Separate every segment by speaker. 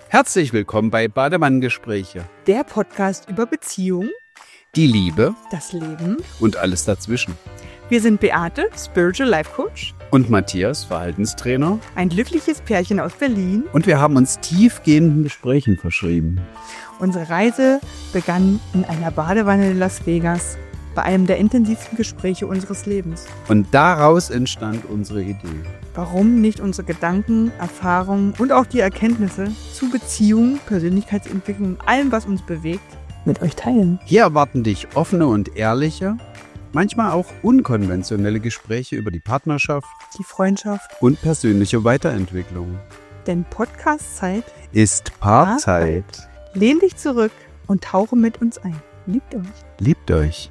Speaker 1: Herzlich willkommen bei Bademann-Gespräche.
Speaker 2: Der Podcast über Beziehung,
Speaker 1: Die Liebe
Speaker 2: das Leben.
Speaker 1: und alles dazwischen.
Speaker 2: Wir sind Beate, Spiritual Life Coach,
Speaker 1: Und Matthias, Verhaltenstrainer.
Speaker 2: ein glückliches Pärchen aus Berlin.
Speaker 1: Und wir haben uns tiefgehenden Gesprächen verschrieben.
Speaker 2: Unsere Reise begann in einer Badewanne in Las Vegas, bei einem der intensivsten Gespräche unseres Lebens.
Speaker 1: Und daraus entstand unsere Idee.
Speaker 2: Warum nicht unsere Gedanken, Erfahrungen und auch die Erkenntnisse zu Beziehung, Persönlichkeitsentwicklung und allem, was uns bewegt, mit euch teilen?
Speaker 1: Hier erwarten dich offene und ehrliche, manchmal auch unkonventionelle Gespräche über die Partnerschaft
Speaker 2: Die Freundschaft,
Speaker 1: und persönliche Weiterentwicklung.
Speaker 2: denn Podcast-Zeit.
Speaker 1: Ist Paarzeit.
Speaker 2: Lehn dich zurück und tauche mit uns ein. Liebt euch.
Speaker 1: Liebt euch.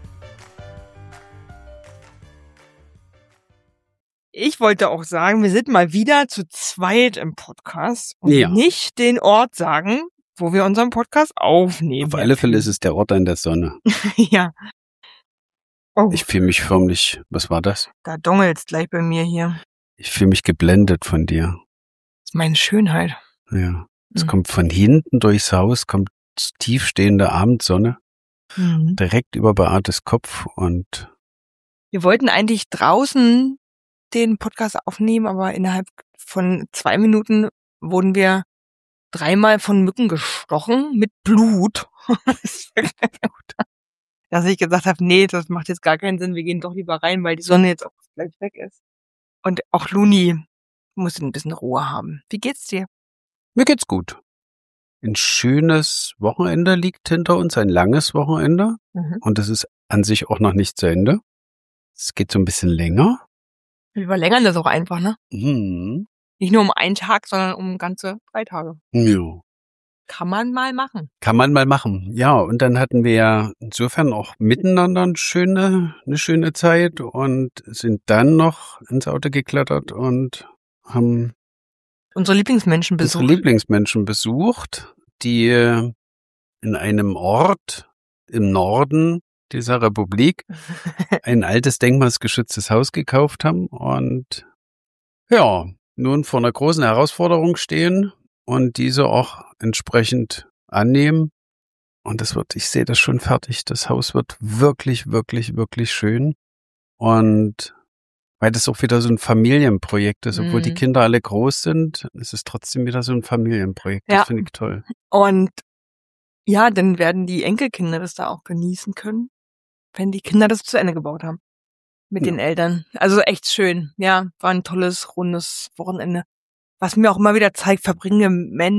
Speaker 2: Ich wollte auch sagen, wir sind mal wieder zu zweit im Podcast und
Speaker 1: Ja.
Speaker 2: nicht den Ort sagen, wo wir unseren Podcast aufnehmen.
Speaker 1: Auf alle Fälle ist es der Ort an der Sonne.
Speaker 2: Ja. Oh,
Speaker 1: Ich fühle mich förmlich, was war das?
Speaker 2: da dongelt's gleich bei mir hier.
Speaker 1: Ich fühle mich geblendet von dir.
Speaker 2: Das ist meine Schönheit.
Speaker 1: Ja. Es
Speaker 2: Mhm.
Speaker 1: kommt von hinten durchs Haus, kommt tiefstehende Abendsonne
Speaker 2: Mhm.
Speaker 1: direkt über Beates Kopf und
Speaker 2: Wir wollten eigentlich draußen den Podcast aufnehmen, aber innerhalb von 2 Minuten wurden wir 3-mal von Mücken gestochen mit Blut. Dass ich gesagt habe, nee, das macht jetzt gar keinen Sinn, wir gehen doch lieber rein, weil die Sonne jetzt auch gleich weg ist. Und auch Luni muss ein bisschen Ruhe haben. Wie geht's dir?
Speaker 1: mir geht's gut. Ein schönes Wochenende liegt hinter uns, ein langes Wochenende und es ist an sich auch noch nicht zu Ende. Es geht so ein bisschen länger.
Speaker 2: Wir verlängern das auch einfach, ne?
Speaker 1: Mhm.
Speaker 2: Nicht nur um einen Tag, sondern um ganze 3 Tage.
Speaker 1: Ja.
Speaker 2: Kann man mal machen.
Speaker 1: Kann man mal machen. Ja, und dann hatten wir ja insofern auch miteinander eine schöne Zeit und sind dann noch ins Auto geklettert und haben
Speaker 2: Unsere Lieblingsmenschen
Speaker 1: unsere
Speaker 2: besucht.
Speaker 1: Lieblingsmenschen besucht, die in einem Ort im Norden dieser Republik ein altes denkmalsgeschütztes Haus gekauft haben und ja, nun vor einer großen Herausforderung stehen und diese auch entsprechend annehmen. Und ich sehe das schon fertig. Das Haus wird wirklich, wirklich, wirklich schön. Und weil das auch wieder so ein Familienprojekt ist, obwohl die Kinder alle groß sind, ist es trotzdem wieder so ein Familienprojekt.
Speaker 2: Ja.
Speaker 1: Das finde ich toll.
Speaker 2: Und ja, dann werden die Enkelkinder das da auch genießen können, wenn die Kinder das zu Ende gebaut haben. Mit
Speaker 1: Ja.
Speaker 2: den Eltern. Also echt schön. Ja, war ein tolles, rundes Wochenende. Was mir auch immer wieder zeigt, verbringe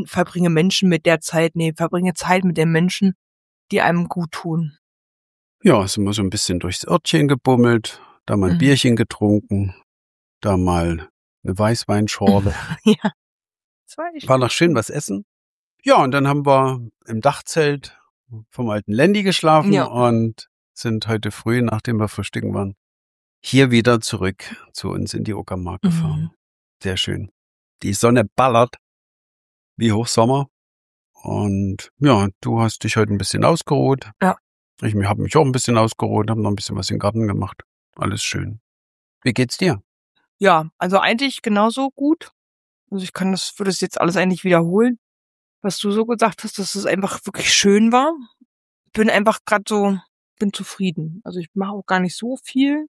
Speaker 2: Zeit mit den Menschen, die einem gut tun.
Speaker 1: Ja, sind wir so ein bisschen durchs Örtchen gebummelt, da mal ein
Speaker 2: Mhm.
Speaker 1: Bierchen getrunken, da mal eine Weißweinschorle.
Speaker 2: Ja. Das war echt
Speaker 1: War noch schön was essen. Ja, und dann haben wir im Dachzelt vom alten Landy geschlafen
Speaker 2: Ja.
Speaker 1: und sind heute früh, nachdem wir frühstücken waren, hier wieder zurück zu uns in die Uckermark gefahren. Sehr schön. Die Sonne ballert wie Hochsommer. Und ja, du hast dich heute ein bisschen ausgeruht.
Speaker 2: Ja.
Speaker 1: Ich habe mich auch ein bisschen ausgeruht, habe noch ein bisschen was im Garten gemacht. Alles schön. Wie geht's dir?
Speaker 2: Ja, also eigentlich genauso gut. Also ich würde es jetzt alles eigentlich wiederholen, was du so gesagt hast, dass es einfach wirklich schön war. Bin einfach bin zufrieden. Also ich mache auch gar nicht so viel.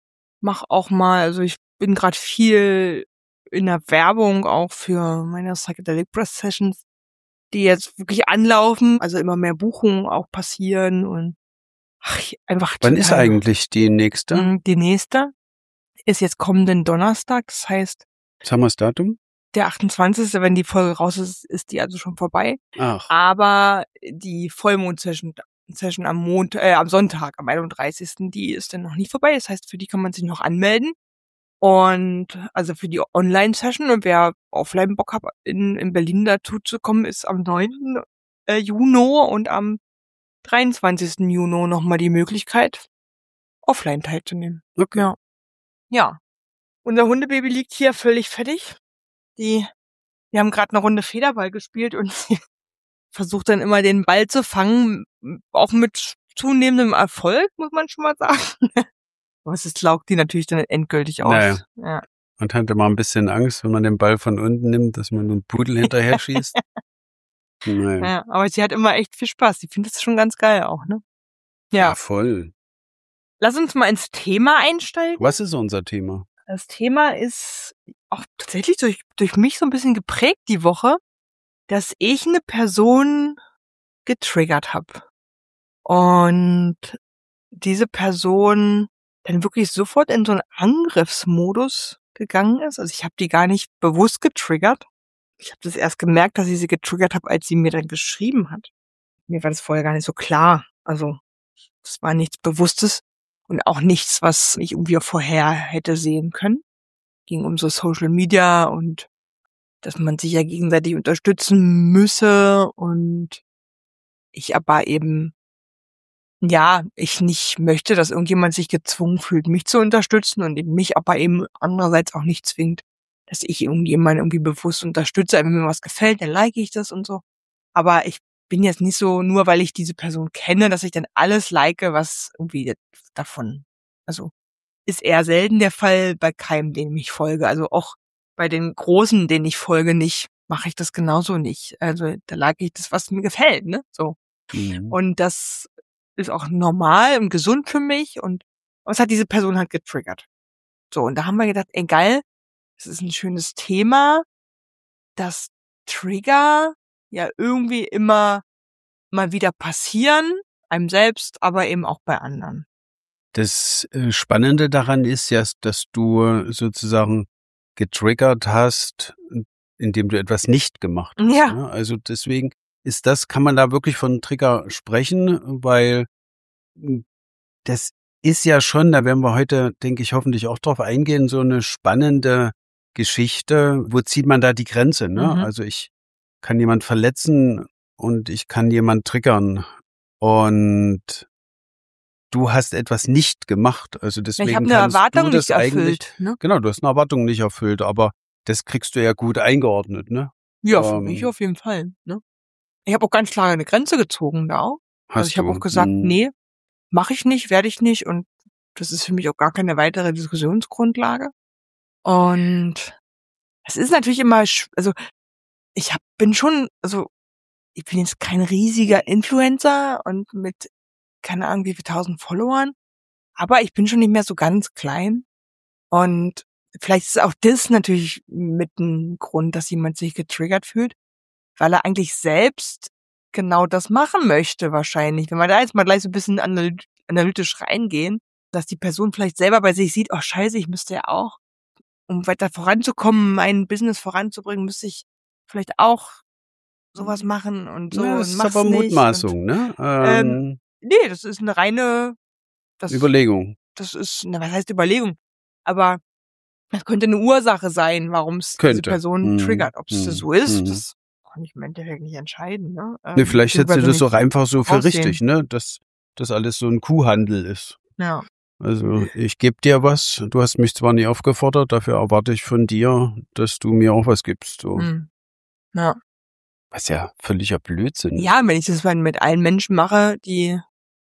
Speaker 2: Ich bin gerade viel in der Werbung auch für meine Psychedelic Breath Sessions, die jetzt wirklich anlaufen, also immer mehr Buchungen auch passieren und
Speaker 1: Wann ist eigentlich die nächste?
Speaker 2: Die nächste ist jetzt kommenden Donnerstag, das heißt
Speaker 1: Sagen wir das Datum?
Speaker 2: der 28., wenn die Folge raus ist, ist die also schon vorbei.
Speaker 1: Ach,
Speaker 2: Aber die Vollmond-Session am Sonntag, am 31., die ist dann noch nicht vorbei. Das heißt, für die kann man sich noch anmelden. Und also für die Online-Session, und wer offline Bock hat, in Berlin dazu zu kommen, ist am 9. Juni und am 23. Juni nochmal die Möglichkeit, offline teilzunehmen.
Speaker 1: okay.
Speaker 2: Ja. Ja. Unser Hundebaby liegt hier völlig fertig. Wir haben gerade eine Runde Federball gespielt und sie versucht dann immer den Ball zu fangen, auch mit zunehmendem Erfolg, muss man schon mal sagen. Aber es laugt die natürlich dann endgültig aus.
Speaker 1: Naja.
Speaker 2: Ja.
Speaker 1: Man hatte mal ein bisschen Angst, wenn man den Ball von unten nimmt, dass man einen Pudel hinterher schießt. Naja.
Speaker 2: Ja, aber sie hat immer echt viel Spaß. Sie findet es schon ganz geil auch, ne?
Speaker 1: Ja,
Speaker 2: Ja.
Speaker 1: voll.
Speaker 2: Lass uns mal ins Thema einsteigen.
Speaker 1: Was ist unser Thema?
Speaker 2: Das Thema ist auch tatsächlich durch mich so ein bisschen geprägt die Woche, dass ich eine Person getriggert habe. Und diese Person dann wirklich sofort in so einen Angriffsmodus gegangen ist. Also ich habe die gar nicht bewusst getriggert. Ich habe das erst gemerkt, dass ich sie getriggert habe, als sie mir dann geschrieben hat. Mir war das vorher gar nicht so klar. Also das war nichts Bewusstes und auch nichts, was ich irgendwie vorher hätte sehen können. Ging um so Social Media und dass man sich ja gegenseitig unterstützen müsse und ich aber eben, ja, ich nicht möchte, dass irgendjemand sich gezwungen fühlt, mich zu unterstützen und eben mich aber eben andererseits auch nicht zwingt, dass ich irgendjemanden irgendwie bewusst unterstütze. Wenn mir was gefällt, dann like ich das und so. Aber ich bin jetzt nicht so, nur weil ich diese Person kenne, dass ich dann alles like, was irgendwie davon, also ist eher selten der Fall bei keinem, dem ich folge. Also auch bei den Großen, denen ich folge, nicht, mache ich das genauso nicht. Also da like ich das, was mir gefällt, ne? So.
Speaker 1: Mhm.
Speaker 2: Und das ist auch normal und gesund für mich und es hat diese Person halt getriggert. So, und da haben wir gedacht, ey geil, das ist ein schönes Thema, dass Trigger ja irgendwie immer mal wieder passieren, einem selbst, aber eben auch bei anderen.
Speaker 1: Das Spannende daran ist ja, dass du sozusagen getriggert hast, indem du etwas nicht gemacht hast.
Speaker 2: Ja.
Speaker 1: Ne? Also deswegen kann man da wirklich von Trigger sprechen, weil das ist ja schon, da werden wir heute, denke ich, hoffentlich auch drauf eingehen, so eine spannende Geschichte. Wo zieht man da die Grenze? Ne?
Speaker 2: Mhm.
Speaker 1: Also ich kann jemand verletzen und ich kann jemand triggern und du hast etwas nicht gemacht. Also deswegen
Speaker 2: Ich habe eine
Speaker 1: kannst
Speaker 2: Erwartung
Speaker 1: du das
Speaker 2: nicht
Speaker 1: eigentlich,
Speaker 2: erfüllt, ne?
Speaker 1: genau, du hast eine Erwartung nicht erfüllt, aber das kriegst du ja gut eingeordnet, ne?
Speaker 2: Ja, für mich auf jeden Fall, ne? Ich habe auch ganz klar eine Grenze gezogen da auch. Also ich
Speaker 1: Hast
Speaker 2: habe
Speaker 1: du.
Speaker 2: auch gesagt, nee, mache ich nicht, werde ich nicht und das ist für mich auch gar keine weitere Diskussionsgrundlage. Und es ist natürlich immer, also bin schon, also ich bin jetzt kein riesiger Influencer und mit keine Ahnung wie viel 1000 Followern, aber ich bin schon nicht mehr so ganz klein und vielleicht ist auch das natürlich mit ein Grund, dass jemand sich getriggert fühlt, weil er eigentlich selbst genau das machen möchte wahrscheinlich. Wenn wir da jetzt mal gleich so ein bisschen analytisch reingehen, dass die Person vielleicht selber bei sich sieht, oh scheiße, ich müsste ja auch, um weiter voranzukommen, mein Business voranzubringen, müsste ich vielleicht auch sowas machen und so
Speaker 1: Ja,
Speaker 2: und
Speaker 1: das ist
Speaker 2: mach's
Speaker 1: aber
Speaker 2: nicht.
Speaker 1: Mutmaßung, ne?
Speaker 2: Nee, das ist eine reine,
Speaker 1: Überlegung.
Speaker 2: das ist, was heißt Überlegung? Aber das könnte eine Ursache sein, warum es diese
Speaker 1: Könnte.
Speaker 2: Person triggert. Ob es das so ist,
Speaker 1: Mhm.
Speaker 2: das kann ich im Endeffekt nicht entscheiden. Ne?
Speaker 1: Ne, vielleicht hättest du das
Speaker 2: beziehungsweise
Speaker 1: auch einfach so für
Speaker 2: aussehen.
Speaker 1: richtig, ne? Dass das alles so ein Kuhhandel ist.
Speaker 2: Ja.
Speaker 1: Also ich gebe dir was, du hast mich zwar nie aufgefordert, dafür erwarte ich von dir, dass du mir auch was gibst. So.
Speaker 2: Ja.
Speaker 1: Was ja völliger Blödsinn ist.
Speaker 2: Ja, wenn ich das mit allen Menschen mache, die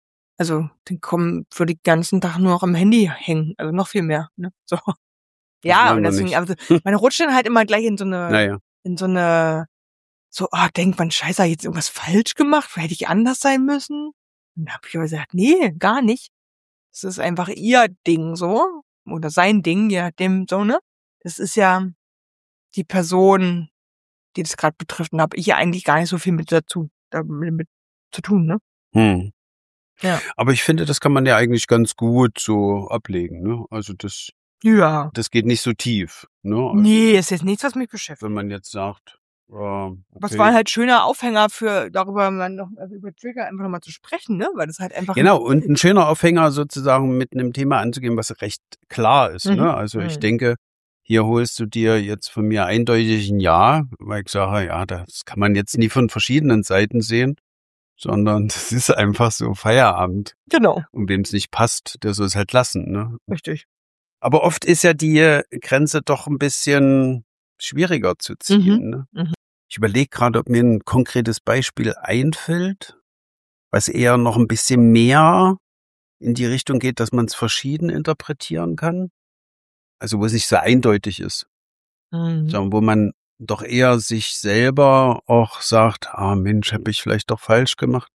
Speaker 2: würde den ganzen Tag nur noch am Handy hängen. Also noch viel mehr. Ne? So. Ja, und deswegen, also man rutscht dann halt immer gleich in so eine, denkt man, scheiße, hab ich jetzt irgendwas falsch gemacht? Hätte ich anders sein müssen? Und dann habe ich aber gesagt, nee, gar nicht. Das ist einfach ihr Ding so. Oder sein Ding, je nachdem, so, ne? Das ist ja die Person, die das gerade betrifft. Und habe ich ja eigentlich gar nicht so viel damit zu tun, ne? Ja.
Speaker 1: Aber ich finde, das kann man ja eigentlich ganz gut so ablegen, ne? Also das geht nicht so tief, ne? Also,
Speaker 2: nee, ist jetzt nichts, was mich beschäftigt.
Speaker 1: wenn man jetzt sagt, okay.
Speaker 2: Was war halt schöner Aufhänger darüber über Trigger einfach nochmal zu sprechen, ne? Weil das halt einfach.
Speaker 1: Genau, und ein schöner Aufhänger sozusagen mit einem Thema anzugehen, was recht klar ist, ne? Also ich denke, hier holst du dir jetzt von mir eindeutig ein Ja, weil ich sage, ja, das kann man jetzt nie von verschiedenen Seiten sehen, sondern das ist einfach so Feierabend.
Speaker 2: Genau.
Speaker 1: Und wem es nicht passt, der soll es halt lassen, ne?
Speaker 2: Richtig.
Speaker 1: Aber oft ist ja die Grenze doch ein bisschen schwieriger zu ziehen, ne? Ich überlege gerade, ob mir ein konkretes Beispiel einfällt, was eher noch ein bisschen mehr in die Richtung geht, dass man es verschieden interpretieren kann. Also wo es nicht so eindeutig ist, sondern wo man doch eher sich selber auch sagt, Mensch, habe ich vielleicht doch falsch gemacht.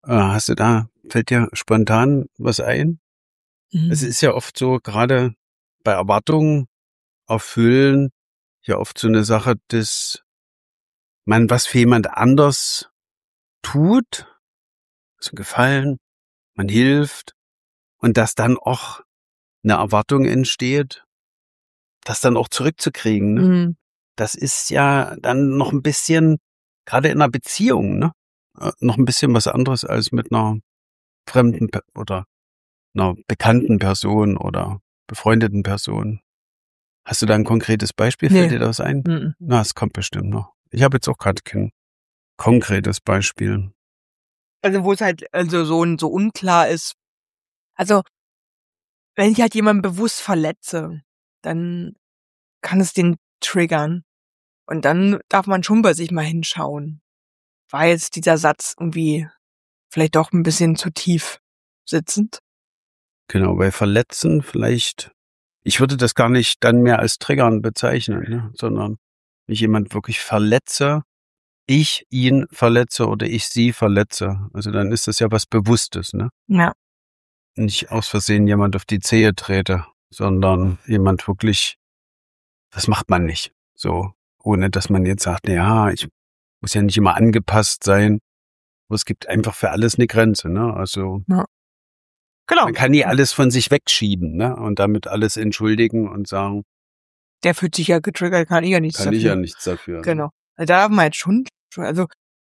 Speaker 1: Fällt dir spontan was ein? Es ist ja oft so, gerade bei Erwartungen erfüllen, ja oft so eine Sache, dass man was für jemand anders tut, so Gefallen, man hilft und dass dann auch eine Erwartung entsteht, das dann auch zurückzukriegen. Ne?
Speaker 2: Mhm.
Speaker 1: Das ist ja dann noch ein bisschen, gerade in einer Beziehung, ne? Noch ein bisschen was anderes als mit einer fremden oder einer bekannten Person oder befreundeten Person. Hast du da ein konkretes Beispiel? Fällt dir das ein?
Speaker 2: Mhm.
Speaker 1: Na, es kommt bestimmt noch. Ich habe jetzt auch gerade kein konkretes Beispiel.
Speaker 2: Also wo es halt also so unklar ist. Also wenn ich halt jemanden bewusst verletze, dann kann es den triggern. Und dann darf man schon bei sich mal hinschauen. War jetzt dieser Satz irgendwie vielleicht doch ein bisschen zu tief sitzend?
Speaker 1: Genau, bei Verletzen vielleicht, ich würde das gar nicht dann mehr als Triggern bezeichnen, ne? Sondern wenn ich jemand wirklich verletze, ich ihn verletze oder ich sie verletze. Also dann ist das ja was Bewusstes, ne?
Speaker 2: Ja.
Speaker 1: Nicht aus Versehen jemand auf die Zehe trete, sondern jemand wirklich, das macht man nicht. So, ohne dass man jetzt sagt, ja, ich muss ja nicht immer angepasst sein. Aber es gibt einfach für alles eine Grenze, ne? Also
Speaker 2: Genau.
Speaker 1: man kann nie alles von sich wegschieben, ne? Und damit alles entschuldigen und sagen,
Speaker 2: Der fühlt sich ja getriggert, kann ich ja nichts
Speaker 1: kann
Speaker 2: dafür.
Speaker 1: ich ja nichts dafür.
Speaker 2: Genau. Also da darf man jetzt schon, also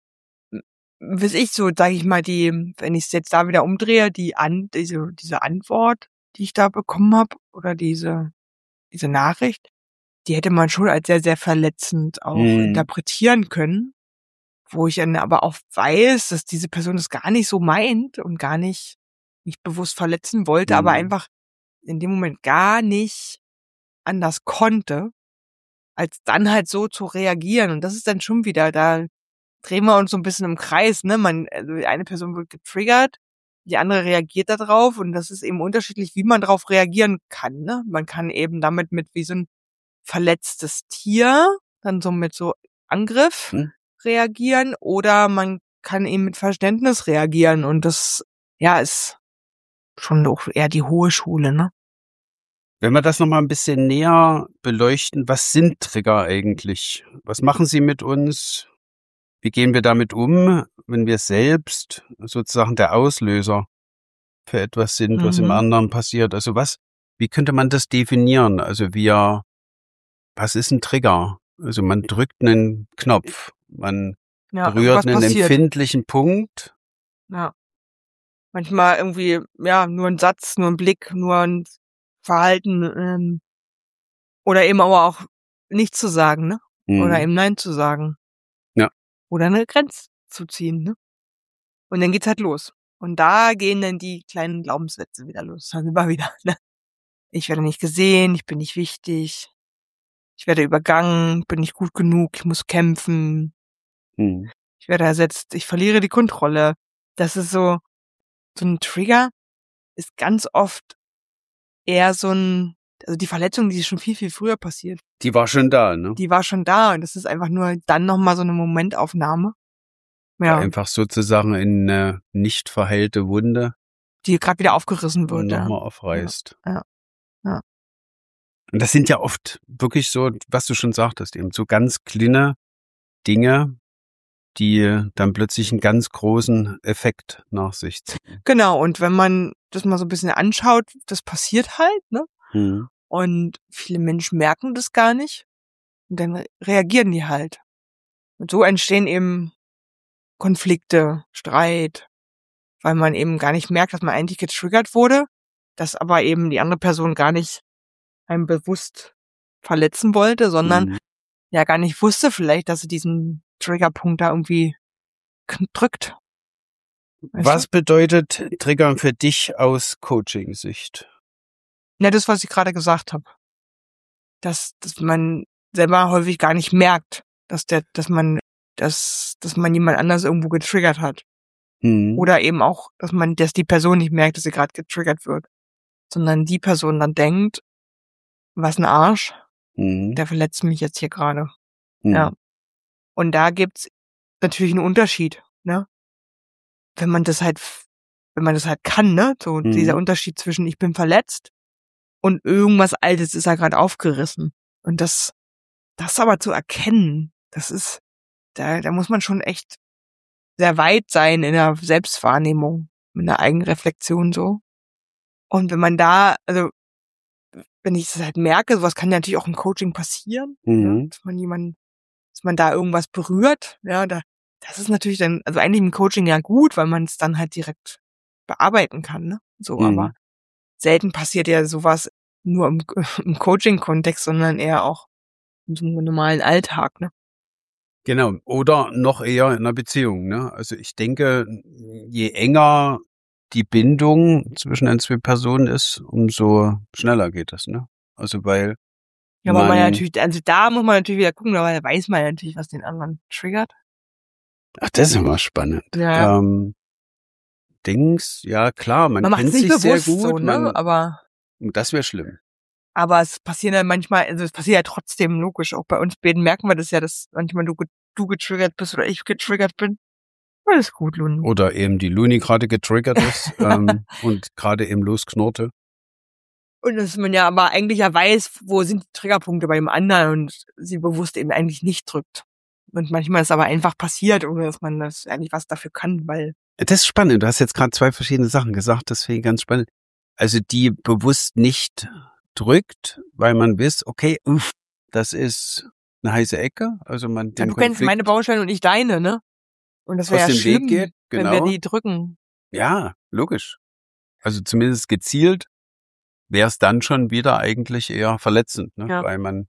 Speaker 2: bis ich so, sage ich mal, wenn ich es jetzt da wieder umdrehe, diese Antwort, die ich da bekommen habe, oder diese Nachricht, die hätte man schon als sehr, sehr verletzend auch interpretieren können, wo ich dann aber auch weiß, dass diese Person das gar nicht so meint und gar nicht mich bewusst verletzen wollte, aber einfach in dem Moment gar nicht anders konnte, als dann halt so zu reagieren. Und das ist dann schon wieder, da drehen wir uns so ein bisschen im Kreis, ne? Also die eine Person wird getriggert, die andere reagiert da drauf und das ist eben unterschiedlich, wie man darauf reagieren kann, ne? Man kann eben damit mit wie so ein verletztes Tier, dann so mit so Angriff reagieren oder man kann eben mit Verständnis reagieren und das, ja, ist schon auch eher die hohe Schule, ne?
Speaker 1: Wenn wir das nochmal ein bisschen näher beleuchten, was sind Trigger eigentlich? Was machen sie mit uns? Wie gehen wir damit um, wenn wir selbst sozusagen der Auslöser für etwas sind, was im anderen passiert? Also wie könnte man das definieren? Also was ist ein Trigger? Also man drückt einen Knopf, man berührt einen empfindlichen Punkt.
Speaker 2: Ja. Manchmal irgendwie, ja, nur ein Satz, nur ein Blick, nur ein Verhalten, oder eben aber auch nichts zu sagen, ne? Oder eben Nein zu sagen.
Speaker 1: Ja.
Speaker 2: Oder eine Grenze zu ziehen, ne? Und dann geht's halt los. Und da gehen dann die kleinen Glaubenssätze wieder los. Dann immer wieder, ne? Ich werde nicht gesehen, ich bin nicht wichtig, ich werde übergangen, bin nicht gut genug, ich muss kämpfen, ich werde ersetzt, ich verliere die Kontrolle. Das ist so ein Trigger ist ganz oft eher also die Verletzung, die ist schon viel, viel früher passiert.
Speaker 1: Die war schon da, ne?
Speaker 2: Die war schon da und das ist einfach nur dann nochmal so eine Momentaufnahme. Ja.
Speaker 1: Einfach sozusagen in eine nicht verheilte Wunde.
Speaker 2: Die gerade wieder aufgerissen wird.
Speaker 1: Und nochmal aufreißt.
Speaker 2: Ja.
Speaker 1: Und das sind ja oft wirklich so, was du schon sagtest, eben so ganz kleine Dinge, die dann plötzlich einen ganz großen Effekt nach sich ziehen.
Speaker 2: Genau, und wenn man das mal so ein bisschen anschaut, das passiert halt, ne? Und viele Menschen merken das gar nicht. Und dann reagieren die halt. Und so entstehen eben Konflikte, Streit, weil man eben gar nicht merkt, dass man eigentlich getriggert wurde, dass aber eben die andere Person gar nicht einem bewusst verletzen wollte, sondern ja gar nicht wusste vielleicht, dass sie diesen Triggerpunkt da irgendwie drückt.
Speaker 1: Was bedeutet Triggern für dich aus Coaching-Sicht?
Speaker 2: Ja, das, was ich gerade gesagt habe. Dass man selber häufig gar nicht merkt, dass man jemand anders irgendwo getriggert hat. Oder eben auch, dass die Person nicht merkt, dass sie gerade getriggert wird. Sondern die Person dann denkt, was ein Arsch, der verletzt mich jetzt hier gerade. Ja. Und da gibt's natürlich einen Unterschied, ne? Wenn man das halt kann, ne? So dieser Unterschied zwischen ich bin verletzt und irgendwas Altes ist ja gerade aufgerissen. Und das aber zu erkennen, das ist, da muss man schon echt sehr weit sein in der Selbstwahrnehmung, in der Eigenreflexion so. Und wenn man da, also wenn ich das halt merke, sowas kann ja natürlich auch im Coaching passieren, ja, dass man da irgendwas berührt, ja, das ist natürlich dann, also eigentlich im Coaching ja gut, weil man es dann halt direkt bearbeiten kann, ne? So, aber selten passiert ja sowas nur im Coaching-Kontext, sondern eher auch in so einem normalen Alltag, ne?
Speaker 1: Genau. Oder noch eher in einer Beziehung, ne? Also ich denke, je enger die Bindung zwischen den zwei Personen ist, umso schneller geht das, ne? Also weil
Speaker 2: Ja, aber man natürlich, also da muss man natürlich wieder gucken, weil da weiß man natürlich, was den anderen triggert.
Speaker 1: Ach, das ist immer spannend.
Speaker 2: Ja.
Speaker 1: Ja klar, man
Speaker 2: macht
Speaker 1: kennt
Speaker 2: es nicht
Speaker 1: sich sehr
Speaker 2: bewusst
Speaker 1: gut,
Speaker 2: so, ne? Aber
Speaker 1: das wäre schlimm.
Speaker 2: Aber es passiert ja manchmal, also es passiert ja trotzdem, logisch. Auch bei uns beiden merken wir das ja, dass manchmal du getriggert bist oder ich getriggert bin. Alles gut, Luni.
Speaker 1: Oder eben die Luni gerade getriggert ist und gerade eben losknurrte.
Speaker 2: Und dass man ja aber eigentlich ja weiß, wo sind die Triggerpunkte bei dem anderen und sie bewusst eben eigentlich nicht drückt. Und manchmal ist aber einfach passiert, ohne dass man das eigentlich was dafür kann, weil.
Speaker 1: Das ist spannend. Du hast jetzt gerade 2 verschiedene Sachen gesagt. Das finde ich ganz spannend. Also die bewusst nicht drückt, weil man weiß, okay, das ist eine heiße Ecke. Also man
Speaker 2: Ja, du kennst meine Baustellen und ich deine, ne? Und das wäre ja schlimm,
Speaker 1: geht, genau.
Speaker 2: wenn wir die drücken.
Speaker 1: Ja, logisch. Also zumindest gezielt wäre es dann schon wieder eigentlich eher verletzend, ne?
Speaker 2: Ja.
Speaker 1: Weil man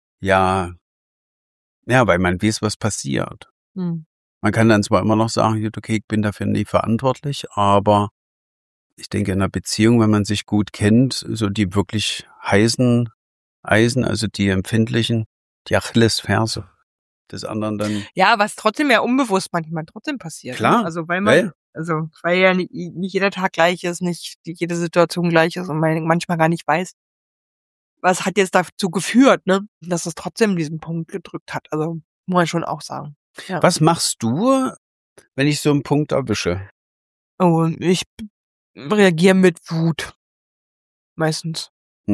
Speaker 1: weil man weiß, was passiert. Man kann dann zwar immer noch sagen, okay, ich bin dafür nie verantwortlich, aber ich denke, in einer Beziehung, wenn man sich gut kennt, so die wirklich heißen Eisen, also die empfindlichen, die Achillesferse des anderen dann.
Speaker 2: Ja, was trotzdem ja unbewusst manchmal trotzdem passiert.
Speaker 1: Klar.
Speaker 2: Ne? Also weil ja nicht jeder Tag gleich ist, nicht jede Situation gleich ist und man manchmal gar nicht weiß, was hat jetzt dazu geführt, ne, dass es trotzdem diesen Punkt gedrückt hat. Also muss man schon auch sagen. Ja.
Speaker 1: Was machst du, wenn ich so einen Punkt erwische?
Speaker 2: Oh, ich reagiere mit Wut. Meistens.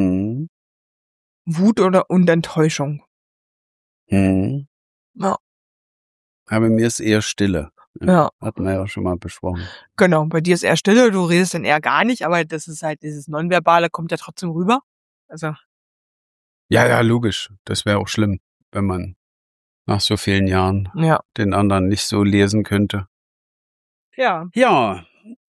Speaker 2: Wut und Enttäuschung. Ja.
Speaker 1: Aber mir ist eher Stille.
Speaker 2: Ja.
Speaker 1: Hatten wir ja schon mal besprochen.
Speaker 2: Genau, bei dir ist eher Stille, du redest dann eher gar nicht, aber das ist halt dieses Nonverbale kommt ja trotzdem rüber. Also.
Speaker 1: Ja, logisch. Das wäre auch schlimm, wenn man nach so vielen Jahren den anderen nicht so lesen könnte.
Speaker 2: Ja.
Speaker 1: Ja.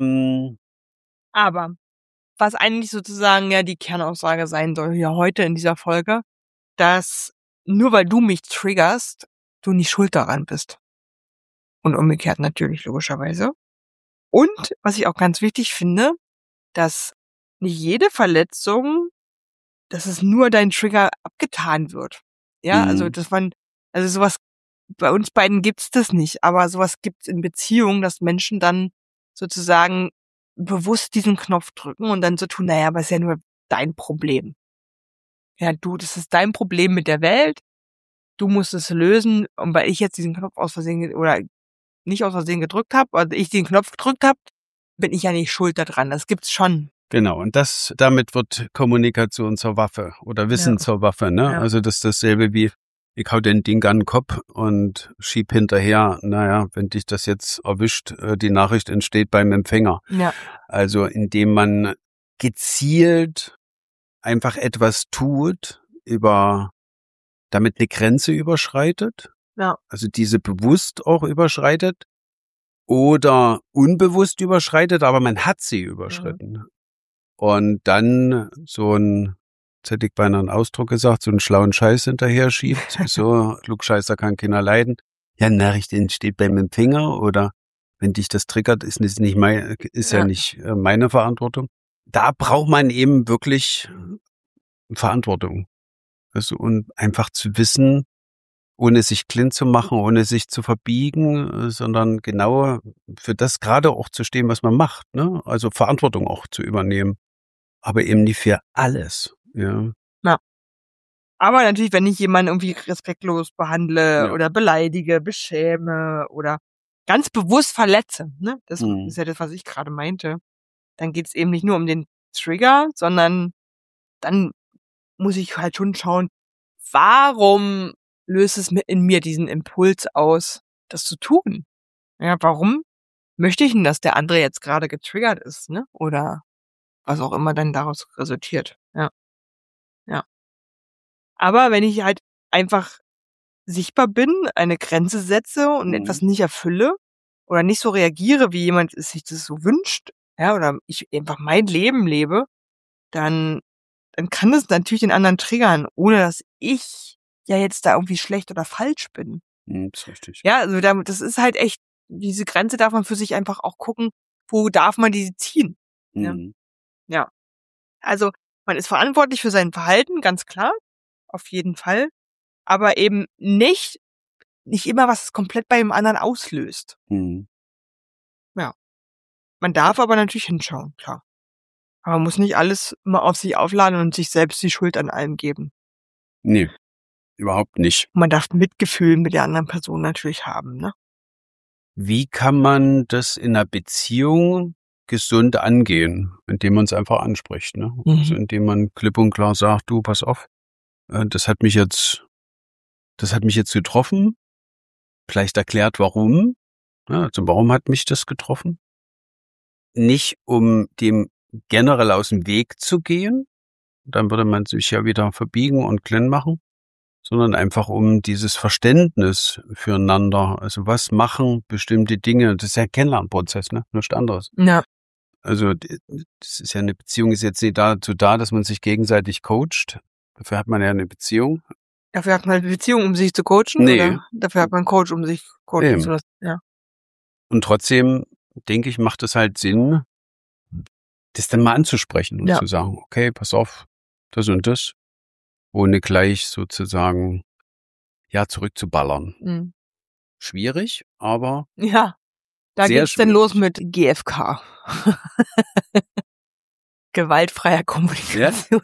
Speaker 2: Aber was eigentlich sozusagen ja die Kernaussage sein soll hier heute in dieser Folge, dass nur weil du mich triggerst, du nicht schuld daran bist. Und umgekehrt natürlich, logischerweise. Und, was ich auch ganz wichtig finde, dass nicht jede Verletzung, dass es nur dein Trigger abgetan wird. Ja, also sowas, bei uns beiden gibt's das nicht, aber sowas gibt's in Beziehungen, dass Menschen dann sozusagen bewusst diesen Knopf drücken und dann so tun, naja, aber ist ja nur dein Problem. Ja, das ist dein Problem mit der Welt, du musst es lösen, und weil ich jetzt diesen Knopf aus Versehen oder nicht aus Versehen gedrückt habe, also ich den Knopf gedrückt habe, bin ich ja nicht schuld daran. Das gibt's schon.
Speaker 1: Genau, und damit wird Kommunikation zur Waffe oder Wissen zur Waffe, ne?
Speaker 2: Ja.
Speaker 1: Also das ist dasselbe wie, ich hau den Ding an den Kopf und schieb hinterher, naja, wenn dich das jetzt erwischt, die Nachricht entsteht beim Empfänger.
Speaker 2: Ja.
Speaker 1: Also indem man gezielt einfach etwas tut, damit eine Grenze überschreitet.
Speaker 2: Ja.
Speaker 1: Also diese bewusst auch überschreitet oder unbewusst überschreitet, aber man hat sie überschritten. Und dann jetzt hätte ich beinahe einen Ausdruck gesagt, so einen schlauen Scheiß hinterher schiebt. So, Klugscheißer kann keiner leiden. Ja, Nachricht entsteht beim Empfänger oder wenn dich das triggert, ist ja nicht meine Verantwortung. Da braucht man eben wirklich Verantwortung. Also, und einfach zu wissen, ohne sich blind zu machen, ohne sich zu verbiegen, sondern genau für das gerade auch zu stehen, was man macht, ne? Also Verantwortung auch zu übernehmen. Aber eben nicht für alles, ja.
Speaker 2: Ja. Aber natürlich, wenn ich jemanden irgendwie respektlos behandle
Speaker 1: Ja.
Speaker 2: oder beleidige, beschäme oder ganz bewusst verletze, ne? Das ist ja das, was ich gerade meinte. Dann geht's eben nicht nur um den Trigger, sondern dann muss ich halt schon schauen, warum löst es in mir diesen Impuls aus, das zu tun? Ja, warum möchte ich denn, dass der andere jetzt gerade getriggert ist, ne? Oder was auch immer dann daraus resultiert. Ja. Ja. Aber wenn ich halt einfach sichtbar bin, eine Grenze setze und etwas nicht erfülle oder nicht so reagiere, wie jemand sich das so wünscht, ja, oder ich einfach mein Leben lebe, dann kann es natürlich den anderen triggern, ohne dass ich ja jetzt da irgendwie schlecht oder falsch bin.
Speaker 1: Das ist richtig.
Speaker 2: Ja, also das ist halt echt, diese Grenze darf man für sich einfach auch gucken, wo darf man diese ziehen. Ja. Ja. Also man ist verantwortlich für sein Verhalten, ganz klar, auf jeden Fall, aber eben nicht immer, was es komplett bei dem anderen auslöst. Ja. Man darf aber natürlich hinschauen, klar. Aber man muss nicht alles immer auf sich aufladen und sich selbst die Schuld an allem geben.
Speaker 1: Nee, überhaupt nicht.
Speaker 2: Man darf Mitgefühl mit der anderen Person natürlich haben, ne?
Speaker 1: Wie kann man das in einer Beziehung gesund angehen, indem man es einfach anspricht, ne? Also indem man klipp und klar sagt, du, pass auf, das hat mich jetzt getroffen, vielleicht erklärt, warum. Ja, also warum hat mich das getroffen? Nicht um dem generell aus dem Weg zu gehen, dann würde man sich ja wieder verbiegen und klein machen, sondern einfach um dieses Verständnis füreinander. Also was machen bestimmte Dinge? Das ist ja ein Kennenlernprozess, ne? Nichts anderes.
Speaker 2: Ja.
Speaker 1: Also das ist ja eine Beziehung, ist jetzt nicht dazu da, dass man sich gegenseitig coacht. Dafür hat man ja eine Beziehung.
Speaker 2: Dafür hat man eine Beziehung, um sich zu coachen?
Speaker 1: Nee.
Speaker 2: Oder dafür hat man einen Coach, um sich coachen zu lassen? Ja.
Speaker 1: Und trotzdem, denke ich, macht es halt Sinn, das dann mal anzusprechen und zu sagen, okay, pass auf, das und das, ohne gleich sozusagen, ja, zurückzuballern. Schwierig, aber
Speaker 2: ja, da
Speaker 1: sehr
Speaker 2: geht's dann los mit GFK. Gewaltfreier Kommunikation.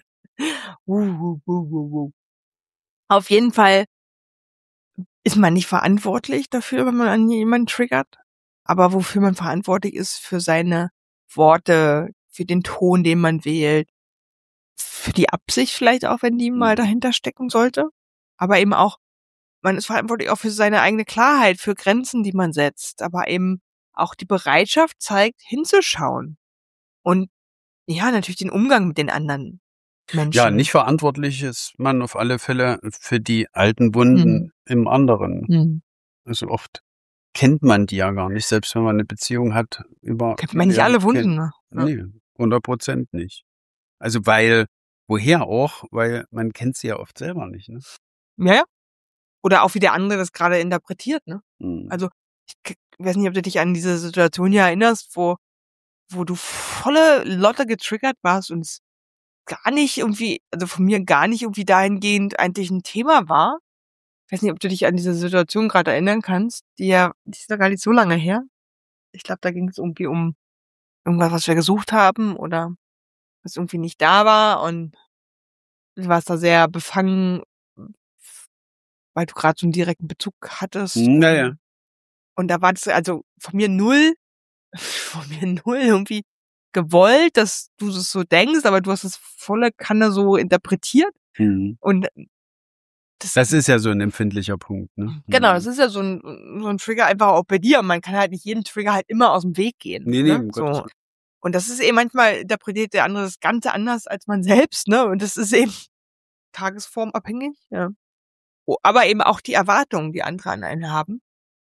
Speaker 2: Ja? Auf jeden Fall ist man nicht verantwortlich dafür, wenn man an jemanden triggert, aber wofür man verantwortlich ist, für seine Worte, für den Ton, den man wählt, für die Absicht vielleicht auch, wenn die mal dahinter stecken sollte, aber eben auch, man ist verantwortlich auch für seine eigene Klarheit, für Grenzen, die man setzt, aber eben auch die Bereitschaft zeigt, hinzuschauen und ja, natürlich den Umgang mit den anderen Menschen.
Speaker 1: Ja, nicht verantwortlich ist man auf alle Fälle für die alten Wunden im anderen. Also oft kennt man die ja gar nicht, selbst wenn man eine Beziehung hat.
Speaker 2: Kennt man nicht alle Wunden, ne? Ja.
Speaker 1: Nee, 100% nicht. Also woher auch? Weil man kennt sie ja oft selber nicht, ne?
Speaker 2: Ja. Oder auch wie der andere das gerade interpretiert, ne? Also, ich weiß nicht, ob du dich an diese Situation hier erinnerst, wo du volle Lotte getriggert warst und es gar nicht irgendwie, also von mir gar nicht irgendwie dahingehend eigentlich ein Thema war. Ich weiß nicht, ob du dich an diese Situation gerade erinnern kannst, die ist ja gar nicht so lange her. Ich glaube, da ging es irgendwie um irgendwas, was wir gesucht haben oder was irgendwie nicht da war und du warst da sehr befangen, weil du gerade so einen direkten Bezug hattest.
Speaker 1: Naja.
Speaker 2: Und da war das also von mir null irgendwie gewollt, dass du das so denkst, aber du hast es volle Kanne so interpretiert. Und
Speaker 1: das ist ja so ein empfindlicher Punkt, ne?
Speaker 2: Genau, das ist ja so ein Trigger einfach auch bei dir. Man kann halt nicht jeden Trigger halt immer aus dem Weg gehen.
Speaker 1: Nee,
Speaker 2: ne?
Speaker 1: So.
Speaker 2: Und das ist eben manchmal interpretiert der andere das Ganze anders als man selbst, ne? Und das ist eben tagesformabhängig, ja. Aber eben auch die Erwartungen, die andere an einen haben.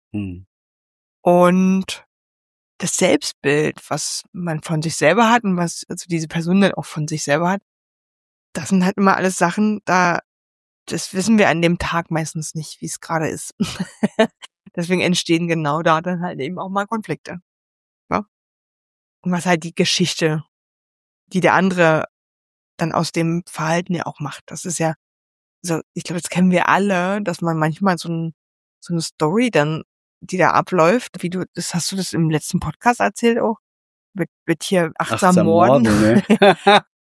Speaker 2: Und das Selbstbild, was man von sich selber hat und was also diese Person dann auch von sich selber hat, das sind halt immer alles Sachen, das wissen wir an dem Tag meistens nicht, wie es gerade ist. Deswegen entstehen genau da dann halt eben auch mal Konflikte. Ja? Und was halt die Geschichte, die der andere dann aus dem Verhalten ja auch macht. Das ist ja, so, ich glaube, das kennen wir alle, dass man manchmal so eine Story dann, die da abläuft, hast du das im letzten Podcast erzählt auch? Mit hier achtsam Morden.
Speaker 1: Ne?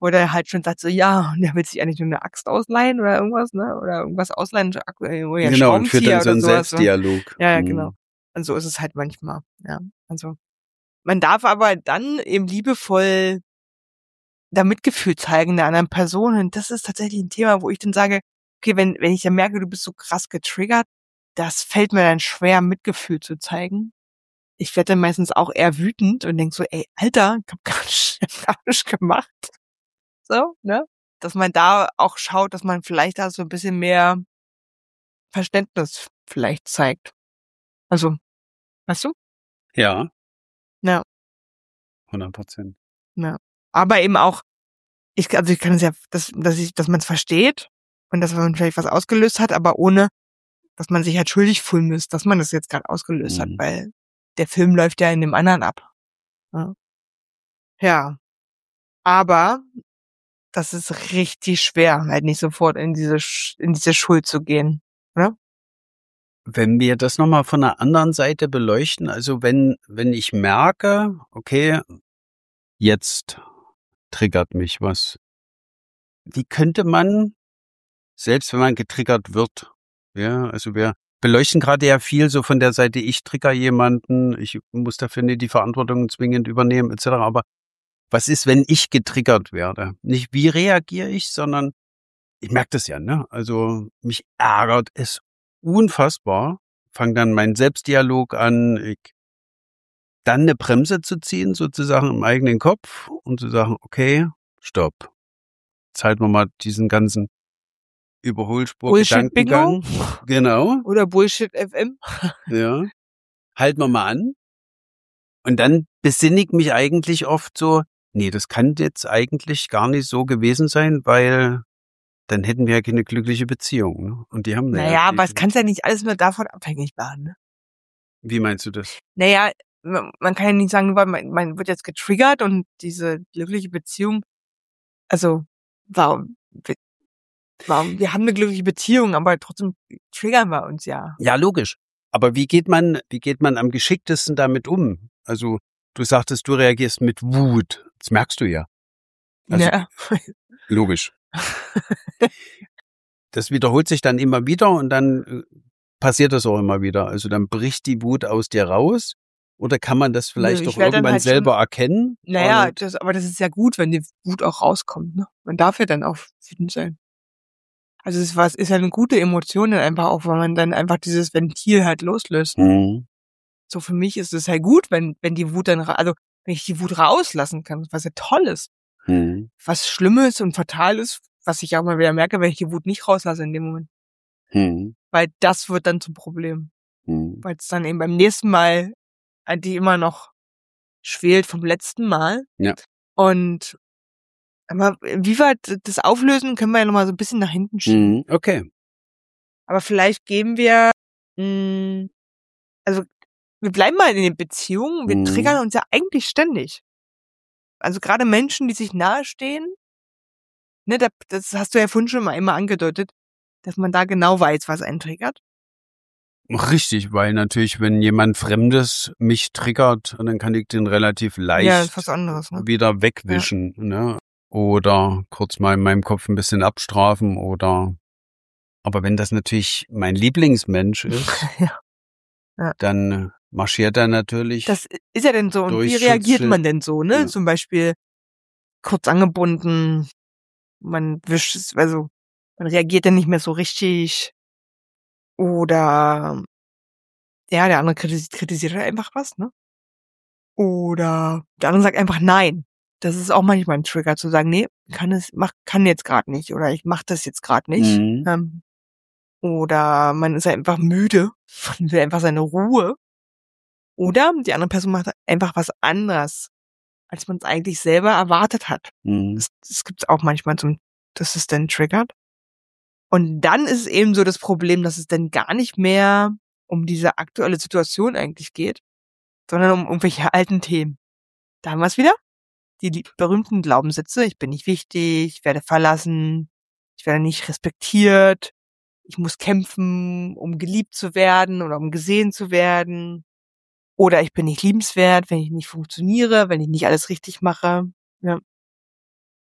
Speaker 2: wo der halt schon sagt so, ja, und der will sich eigentlich nur eine Axt ausleihen oder irgendwas, ne? Oder irgendwas ausleihen, oder einen
Speaker 1: Genau, und führt
Speaker 2: Schraubenzieher
Speaker 1: dann so
Speaker 2: oder
Speaker 1: einen
Speaker 2: sowas. So.
Speaker 1: Selbstdialog.
Speaker 2: Ja, genau. Und so ist es halt manchmal, ja. Also, man darf aber dann eben liebevoll da Mitgefühl zeigen der anderen Person. Und das ist tatsächlich ein Thema, wo ich dann sage, okay, wenn ich dann merke, du bist so krass getriggert, das fällt mir dann schwer, Mitgefühl zu zeigen. Ich werde dann meistens auch eher wütend und denk so, ey, Alter, ich hab gar nicht gemacht. So, ne? Dass man da auch schaut, dass man vielleicht da so ein bisschen mehr Verständnis vielleicht zeigt. Also, weißt du?
Speaker 1: Ja,
Speaker 2: Ja,
Speaker 1: 100%.
Speaker 2: ja. Aber eben auch, ich kann es ja, dass man es versteht und dass man vielleicht was ausgelöst hat, aber ohne, dass man sich halt schuldig fühlen muss, dass man das jetzt gerade ausgelöst hat, weil der Film läuft ja in dem anderen ab. Ja. Ja. Aber das ist richtig schwer, halt nicht sofort in diese Schuld zu gehen, oder?
Speaker 1: Wenn wir das nochmal von der anderen Seite beleuchten, also wenn ich merke, okay, jetzt triggert mich was. Wie könnte man, selbst wenn man getriggert wird, ja, also wir beleuchten gerade ja viel so von der Seite, ich trigger jemanden, ich muss dafür nicht die Verantwortung zwingend übernehmen, etc. Aber was ist, wenn ich getriggert werde? Nicht wie reagiere ich, sondern ich merke das ja, ne? Also mich ärgert es unfassbar. Fang dann meinen Selbstdialog an, dann eine Bremse zu ziehen, sozusagen im eigenen Kopf und zu sagen, okay, stopp. Jetzt halten wir mal diesen ganzen Überholspur-Gedankengang.
Speaker 2: Bullshit-Bingo?
Speaker 1: Genau.
Speaker 2: Oder Bullshit-FM?
Speaker 1: Ja. Halten wir mal an. Und dann besinne ich mich eigentlich oft so, nee, das kann jetzt eigentlich gar nicht so gewesen sein, weil dann hätten wir ja keine glückliche Beziehung. Ne? Und die haben wir
Speaker 2: Naja,
Speaker 1: ja
Speaker 2: aber es
Speaker 1: definitiv.
Speaker 2: kann ja nicht alles nur davon abhängig machen, ne?
Speaker 1: Wie meinst du das?
Speaker 2: Naja, man kann ja nicht sagen, weil man wird jetzt getriggert und diese glückliche Beziehung, also warum, wir haben eine glückliche Beziehung, aber trotzdem triggern wir uns ja.
Speaker 1: Ja, logisch. Aber wie geht man am geschicktesten damit um? Also, du sagtest, du reagierst mit Wut. Das merkst du ja. Also,
Speaker 2: Ja.
Speaker 1: logisch. Das wiederholt sich dann immer wieder und dann passiert das auch immer wieder. Also dann bricht die Wut aus dir raus. Oder kann man das vielleicht doch irgendwann
Speaker 2: halt
Speaker 1: selber erkennen?
Speaker 2: Naja, aber das ist ja gut, wenn die Wut auch rauskommt, ne? Man darf ja dann auch wütend sein. Also es ist ja eine gute Emotion dann einfach auch, weil man dann einfach dieses Ventil halt loslöst.
Speaker 1: Mhm.
Speaker 2: So für mich ist es halt gut, wenn die Wut dann, also wenn ich die Wut rauslassen kann, was ja toll ist.
Speaker 1: Mhm.
Speaker 2: Was Schlimmes und fatal ist, was ich auch mal wieder merke, wenn ich die Wut nicht rauslasse in dem Moment.
Speaker 1: Mhm.
Speaker 2: Weil das wird dann zum Problem.
Speaker 1: Mhm.
Speaker 2: Weil es dann eben beim nächsten Mal die immer noch schwelt vom letzten Mal.
Speaker 1: Ja.
Speaker 2: Und aber wie weit das Auflösen, können wir ja nochmal so ein bisschen nach hinten schieben.
Speaker 1: Mhm. Okay.
Speaker 2: Aber vielleicht geben wir, also wir bleiben mal in den Beziehungen, wir triggern uns ja eigentlich ständig. Also gerade Menschen, die sich nahestehen, ne, das hast du ja vorhin schon mal immer angedeutet, dass man da genau weiß, was einen triggert.
Speaker 1: Richtig, weil natürlich, wenn jemand Fremdes mich triggert, dann kann ich den relativ leicht
Speaker 2: Ja, das ist was anderes, ne?
Speaker 1: wieder wegwischen, ne? Oder kurz mal in meinem Kopf ein bisschen abstrafen oder, aber wenn das natürlich mein Lieblingsmensch ist,
Speaker 2: Ja.
Speaker 1: dann marschiert er natürlich.
Speaker 2: Das ist ja denn so. Und wie
Speaker 1: Durch
Speaker 2: reagiert
Speaker 1: Schutzschild.
Speaker 2: man denn so, ne?
Speaker 1: Ja.
Speaker 2: Zum Beispiel kurz angebunden, man wischt es, also man reagiert dann nicht mehr so richtig. Oder ja, der andere kritisiert halt einfach was, ne? Oder der andere sagt einfach nein. Das ist auch manchmal ein Trigger, zu sagen, nee, kann jetzt gerade nicht oder ich mach das jetzt gerade nicht.
Speaker 1: Mhm.
Speaker 2: Oder man ist einfach müde und will einfach seine Ruhe. Oder die andere Person macht einfach was anderes, als man es eigentlich selber erwartet hat.
Speaker 1: Mhm.
Speaker 2: Das gibt's auch manchmal, dass es dann triggert. Und dann ist es eben so das Problem, dass es dann gar nicht mehr um diese aktuelle Situation eigentlich geht, sondern um irgendwelche alten Themen. Da haben wir es wieder. Die berühmten Glaubenssätze. Ich bin nicht wichtig, ich werde verlassen, ich werde nicht respektiert, ich muss kämpfen, um geliebt zu werden oder um gesehen zu werden. Oder ich bin nicht liebenswert, wenn ich nicht funktioniere, wenn ich nicht alles richtig mache. Ja.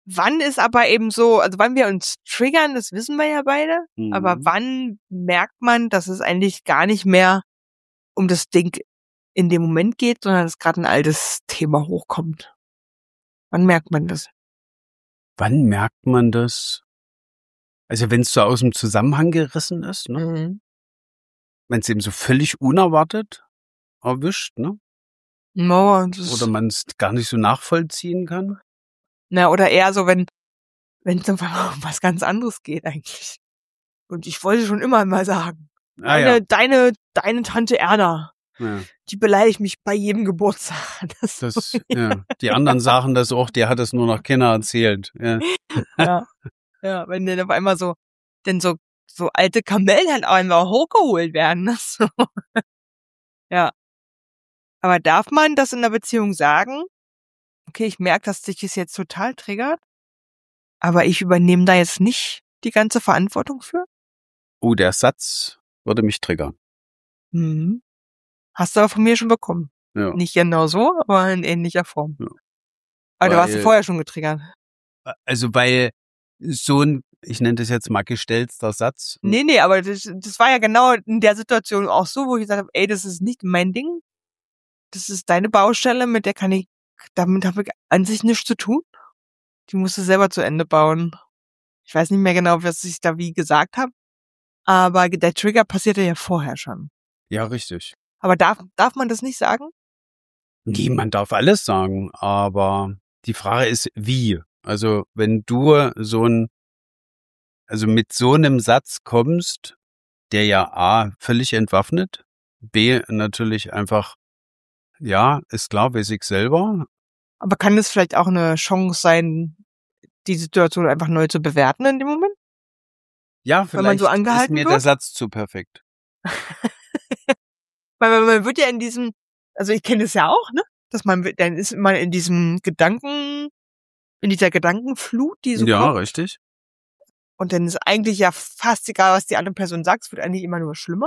Speaker 2: wann ist aber eben so, also wann wir uns triggern, das wissen wir ja beide, aber wann merkt man, dass es eigentlich gar nicht mehr um das Ding in dem Moment geht, sondern dass gerade ein altes Thema hochkommt? Wann merkt man das?
Speaker 1: Wann merkt man das? Also wenn es so aus dem Zusammenhang gerissen ist, ne? Wenn es eben so völlig unerwartet erwischt, ne?
Speaker 2: No,
Speaker 1: Oder man es gar nicht so nachvollziehen kann.
Speaker 2: Na, oder eher so, wenn es um was ganz anderes geht eigentlich. Und ich wollte schon immer mal sagen, deine Tante Erna, die beleidigt mich bei jedem Geburtstag.
Speaker 1: Die anderen sagen das auch, der hat es nur noch keiner erzählt. Ja.
Speaker 2: Ja, wenn dann auf einmal so alte Kamellen halt auch einfach hochgeholt werden. Ne? So. Ja. Aber darf man das in der Beziehung sagen? Okay, ich merke, dass dich das jetzt total triggert, aber ich übernehme da jetzt nicht die ganze Verantwortung für?
Speaker 1: Oh, der Satz würde mich triggern.
Speaker 2: Hast du aber von mir schon bekommen.
Speaker 1: Ja.
Speaker 2: Nicht genau so, aber in ähnlicher Form.
Speaker 1: Ja.
Speaker 2: Aber du hast vorher schon getriggert.
Speaker 1: Also weil so ein, ich nenne das jetzt mal gestellter Satz.
Speaker 2: Nee, aber das war ja genau in der Situation auch so, wo ich gesagt habe, ey, das ist nicht mein Ding. Das ist deine Baustelle, damit habe ich an sich nichts zu tun. Die musst du selber zu Ende bauen. Ich weiß nicht mehr genau, was ich da wie gesagt habe. Aber der Trigger passierte ja vorher schon.
Speaker 1: Ja, richtig.
Speaker 2: Aber darf man das nicht sagen?
Speaker 1: Nee, man darf alles sagen, aber die Frage ist, wie? Also wenn du mit so einem Satz kommst, der ja A, völlig entwaffnet, B, natürlich einfach, ja, ist klar, weiß ich selber.
Speaker 2: Aber kann das vielleicht auch eine Chance sein, die Situation einfach neu zu bewerten in dem Moment?
Speaker 1: Ja, vielleicht
Speaker 2: man so angehalten
Speaker 1: ist mir
Speaker 2: wird?
Speaker 1: der Satz zu perfekt.
Speaker 2: Weil man wird ja also ich kenne es ja auch, ne? Dann ist man in dieser Gedankenflut, die so kommt.
Speaker 1: Richtig.
Speaker 2: Und dann ist eigentlich ja fast egal, was die andere Person sagt, es wird eigentlich immer nur schlimmer.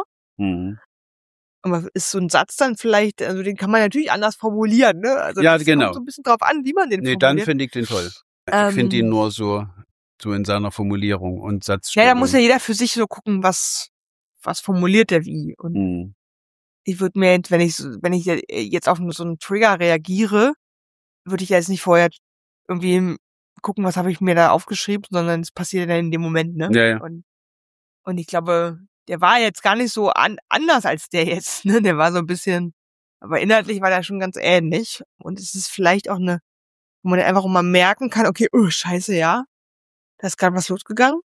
Speaker 2: Aber ist so ein Satz dann vielleicht, also den kann man natürlich anders formulieren, ne? Also
Speaker 1: ja,
Speaker 2: das
Speaker 1: genau.
Speaker 2: kommt so ein bisschen drauf an, wie man den formuliert.
Speaker 1: Nee, dann finde ich den toll. Ich finde ihn nur so in seiner Formulierung und Satzstellung.
Speaker 2: Ja, da muss ja jeder für sich so gucken, was formuliert der wie. Und ich würde mir, wenn ich jetzt auf so einen Trigger reagiere, würde ich jetzt nicht vorher irgendwie gucken, was habe ich mir da aufgeschrieben, sondern es passiert dann in dem Moment, ne?
Speaker 1: Ja.
Speaker 2: Und ich glaube, der war jetzt gar nicht so anders als der jetzt, ne? Der war so ein bisschen, aber inhaltlich war der schon ganz ähnlich. Und es ist vielleicht auch wo man einfach mal merken kann, okay, oh, scheiße, ja, da ist gerade was losgegangen.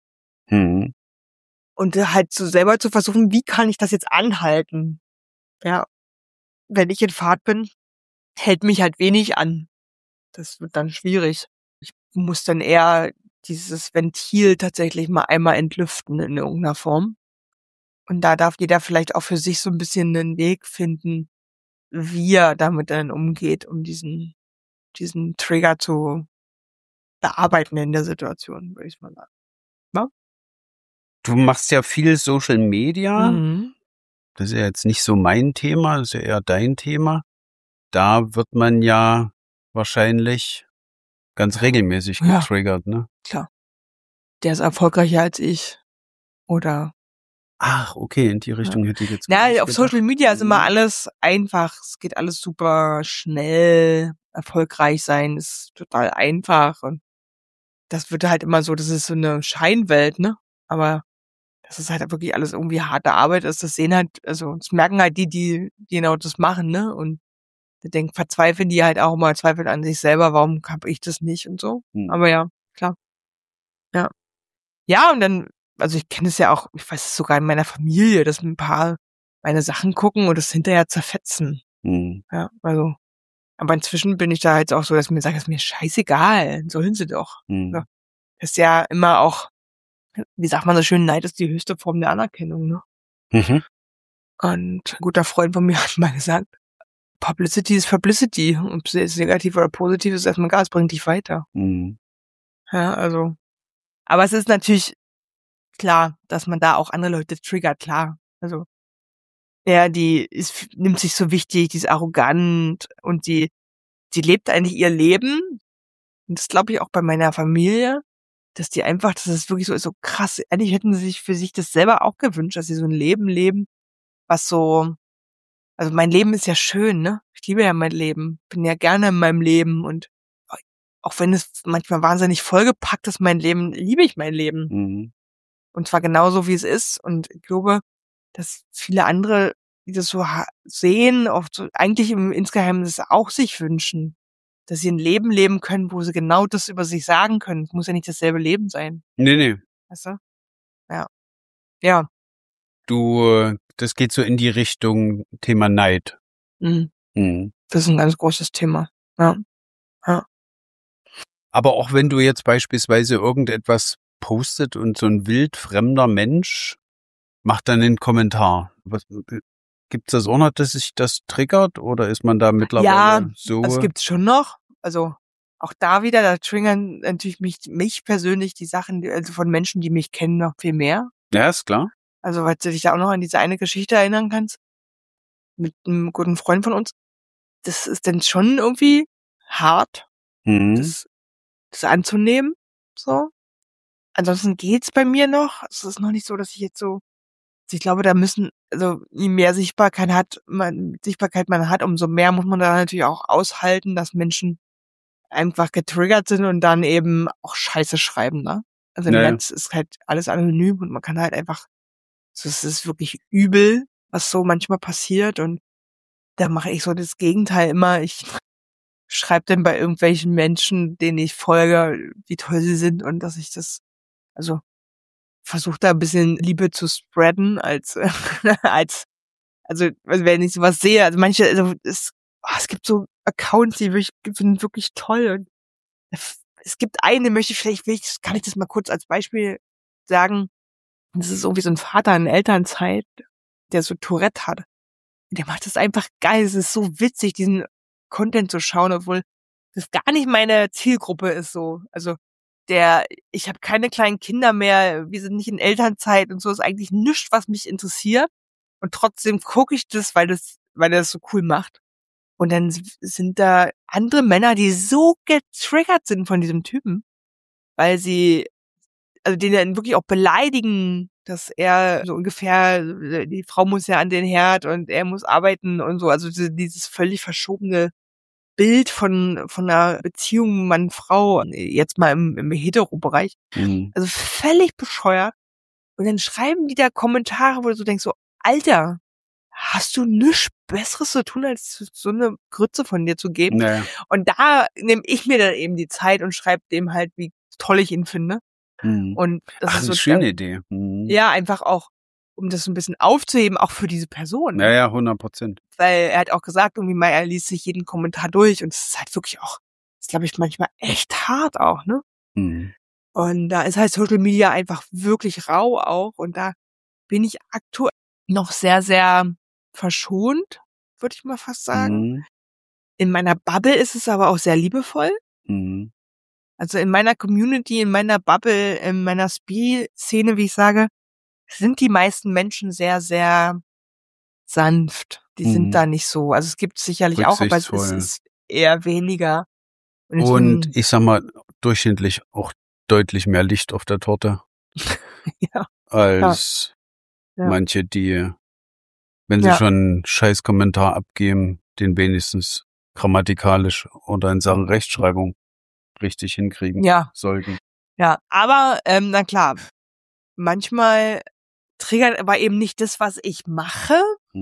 Speaker 2: Und halt so selber zu versuchen, wie kann ich das jetzt anhalten? Ja, wenn ich in Fahrt bin, hält mich halt wenig an. Das wird dann schwierig. Ich muss dann eher dieses Ventil tatsächlich mal einmal entlüften in irgendeiner Form. Und da darf jeder vielleicht auch für sich so ein bisschen einen Weg finden, wie er damit dann umgeht, um diesen Trigger zu bearbeiten in der Situation, würde ich mal sagen. Ja?
Speaker 1: Du machst ja viel Social Media. Das ist ja jetzt nicht so mein Thema, das ist ja eher dein Thema. Da wird man ja wahrscheinlich ganz regelmäßig getriggert, ne?
Speaker 2: Klar. Der ist erfolgreicher als ich. Oder?
Speaker 1: Ach, okay, in die Richtung hätte ich jetzt
Speaker 2: auf Social Media ist immer alles einfach. Es geht alles super schnell. Erfolgreich sein ist total einfach. Und das wird halt immer so, das ist so eine Scheinwelt, ne? Aber das ist halt wirklich alles irgendwie harte Arbeit ist. Das merken halt die genau das machen, ne? Und verzweifeln die halt auch mal, zweifeln an sich selber, warum hab ich das nicht und so. Aber ja, klar. Ja. Ja, und dann, also ich kenne es ja auch, ich weiß es sogar in meiner Familie, dass ein paar meine Sachen gucken und das hinterher zerfetzen. Ja, also. Aber inzwischen bin ich da jetzt auch so, dass ich mir sage, das ist mir scheißegal, sollen sie doch. Ja. Das ist ja immer auch, wie sagt man so schön, Neid ist die höchste Form der Anerkennung, ne? Und ein guter Freund von mir hat mal gesagt, Publicity ist Publicity. Ob es jetzt negativ oder positiv ist, erstmal egal, es bringt dich weiter. Ja, also. Aber es ist natürlich klar, dass man da auch andere Leute triggert, klar. Also, nimmt sich so wichtig, die ist arrogant und die lebt eigentlich ihr Leben Und das glaube ich auch bei meiner Familie, dass die einfach, dass es wirklich so ist, so krass. Eigentlich hätten sie sich für sich das selber auch gewünscht, dass sie so ein Leben leben, was so, also mein Leben ist ja schön, ne? Ich liebe ja mein Leben, bin ja gerne in meinem Leben und auch wenn es manchmal wahnsinnig vollgepackt ist, mein Leben, liebe ich mein Leben.
Speaker 1: Mhm.
Speaker 2: Und zwar genauso, wie es ist. Und ich glaube, dass viele andere, die das so sehen, oft so eigentlich insgeheim das auch sich wünschen, dass sie ein Leben leben können, wo sie genau das über sich sagen können. Es muss ja nicht dasselbe Leben sein.
Speaker 1: Nee.
Speaker 2: Weißt du? Ja. Ja.
Speaker 1: Das geht so in die Richtung Thema Neid.
Speaker 2: Mhm.
Speaker 1: Mhm.
Speaker 2: Das ist ein ganz großes Thema. Ja. Ja.
Speaker 1: Aber auch wenn du jetzt beispielsweise irgendetwas postet und so ein wildfremder Mensch macht dann einen Kommentar. Gibt's das auch noch, dass sich das triggert oder ist man da mittlerweile so?
Speaker 2: Also es gibt's schon noch. Also auch da wieder, da triggern natürlich mich persönlich die Sachen, also von Menschen, die mich kennen, noch viel mehr.
Speaker 1: Ja, ist klar.
Speaker 2: Also weil du dich da auch noch an diese eine Geschichte erinnern kannst mit einem guten Freund von uns. Das ist dann schon irgendwie hart, das anzunehmen. So. Ansonsten geht's bei mir noch. Es ist noch nicht so, dass ich jetzt so, ich glaube, da müssen, also je mehr Sichtbarkeit man hat, umso mehr muss man da natürlich auch aushalten, dass Menschen einfach getriggert sind und dann eben auch Scheiße schreiben, ne? Also im Netz ist halt alles anonym und man kann halt einfach, so, es ist wirklich übel, was so manchmal passiert und da mache ich so das Gegenteil immer. Ich schreibe dann bei irgendwelchen Menschen, denen ich folge, wie toll sie sind und dass ich das, also versuche da ein bisschen Liebe zu spreaden als also wenn ich sowas sehe, also manche, also es gibt so Accounts, die sind wirklich toll und es gibt eine, kann ich das mal kurz als Beispiel sagen. Das ist irgendwie so ein Vater in Elternzeit, der so Tourette hat. Der macht das einfach geil. Es ist so witzig, diesen Content zu schauen, obwohl das gar nicht meine Zielgruppe ist so. Also ich habe keine kleinen Kinder mehr, wir sind nicht in Elternzeit und so, ist eigentlich nichts, was mich interessiert. Und trotzdem gucke ich das, weil er das so cool macht. Und dann sind da andere Männer, die so getriggert sind von diesem Typen, weil sie, also den dann wirklich auch beleidigen, dass er so ungefähr, die Frau muss ja an den Herd und er muss arbeiten und so. Also dieses völlig verschobene Bild von einer Beziehung Mann-Frau, jetzt mal im Hetero-Bereich. Also völlig bescheuert. Und dann schreiben die da Kommentare, wo du so denkst, so, Alter, hast du nichts Besseres zu tun, als so eine Grütze von dir zu geben?
Speaker 1: Naja.
Speaker 2: Und da nehme ich mir dann eben die Zeit und schreibe dem halt, wie toll ich ihn finde. Und das ist so
Speaker 1: eine schöne Idee.
Speaker 2: Ja, einfach auch, um das so ein bisschen aufzuheben, auch für diese Person.
Speaker 1: Ja, 100%.
Speaker 2: Weil er hat auch gesagt, irgendwie mal, er liest sich jeden Kommentar durch und es ist halt wirklich auch, das glaube ich manchmal echt hart auch, ne? Und da ist halt Social Media einfach wirklich rau auch und da bin ich aktuell noch sehr, sehr verschont, würde ich mal fast sagen. In meiner Bubble ist es aber auch sehr liebevoll. Also in meiner Community, in meiner Bubble, in meiner Spie-Szene, wie ich sage, sind die meisten Menschen sehr, sehr sanft. Die sind da nicht so. Also es gibt sicherlich auch, aber es ist eher weniger.
Speaker 1: Und ich sag mal, durchschnittlich auch deutlich mehr Licht auf der Torte.
Speaker 2: Ja.
Speaker 1: Als manche, die, wenn sie schon einen scheiß Kommentar abgeben, den wenigstens grammatikalisch oder in Sachen Rechtschreibung richtig hinkriegen sollten.
Speaker 2: Ja, aber na klar, manchmal triggert aber eben nicht das, was ich mache,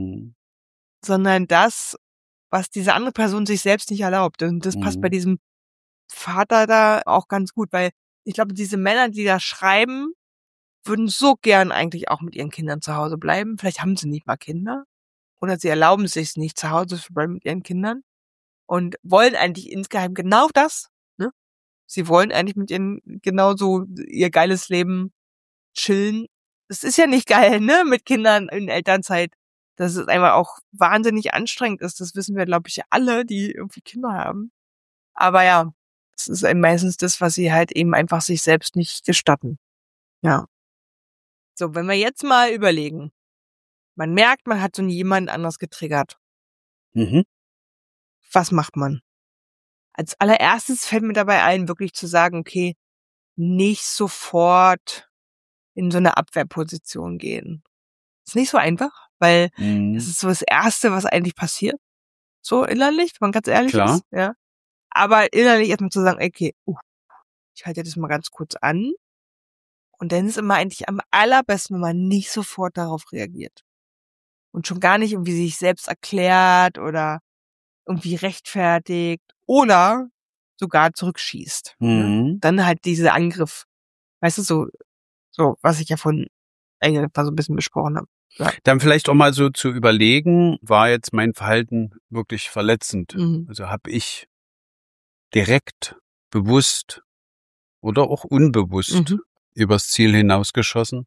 Speaker 2: sondern das, was diese andere Person sich selbst nicht erlaubt. Und das passt bei diesem Vater da auch ganz gut, weil ich glaube, diese Männer, die da schreiben, würden so gern eigentlich auch mit ihren Kindern zu Hause bleiben. Vielleicht haben sie nicht mal Kinder oder sie erlauben sich nicht, zu Hause zu bleiben mit ihren Kindern und wollen eigentlich insgeheim genau das. Ne? Sie wollen eigentlich mit ihren genauso ihr geiles Leben chillen. Das ist ja nicht geil, ne, mit Kindern in Elternzeit. Dass es einfach auch wahnsinnig anstrengend ist. Das wissen wir, glaube ich, alle, die irgendwie Kinder haben. Aber ja, es ist meistens das, was sie halt eben einfach sich selbst nicht gestatten. Ja. So, wenn wir jetzt mal überlegen. Man merkt, man hat so jemand anders getriggert. Was macht man? als allererstes fällt mir dabei ein, wirklich zu sagen, okay, nicht sofort in so eine Abwehrposition gehen. Ist nicht so einfach, weil das ist so das Erste, was eigentlich passiert. So innerlich, wenn man ganz ehrlich
Speaker 1: Klar.
Speaker 2: ist, ja. Aber innerlich erstmal zu sagen, okay, ich halte das mal ganz kurz an. Und dann ist immer eigentlich am allerbesten, wenn man nicht sofort darauf reagiert. Und schon gar nicht irgendwie sich selbst erklärt oder irgendwie rechtfertigt oder sogar zurückschießt. Ne? Dann halt dieser Angriff. Weißt du, so, was ich ja von eigentlich so ein bisschen besprochen habe. Ja.
Speaker 1: Dann vielleicht auch mal so zu überlegen, war jetzt mein Verhalten wirklich verletzend? Also habe ich direkt, bewusst oder auch unbewusst übers Ziel hinausgeschossen?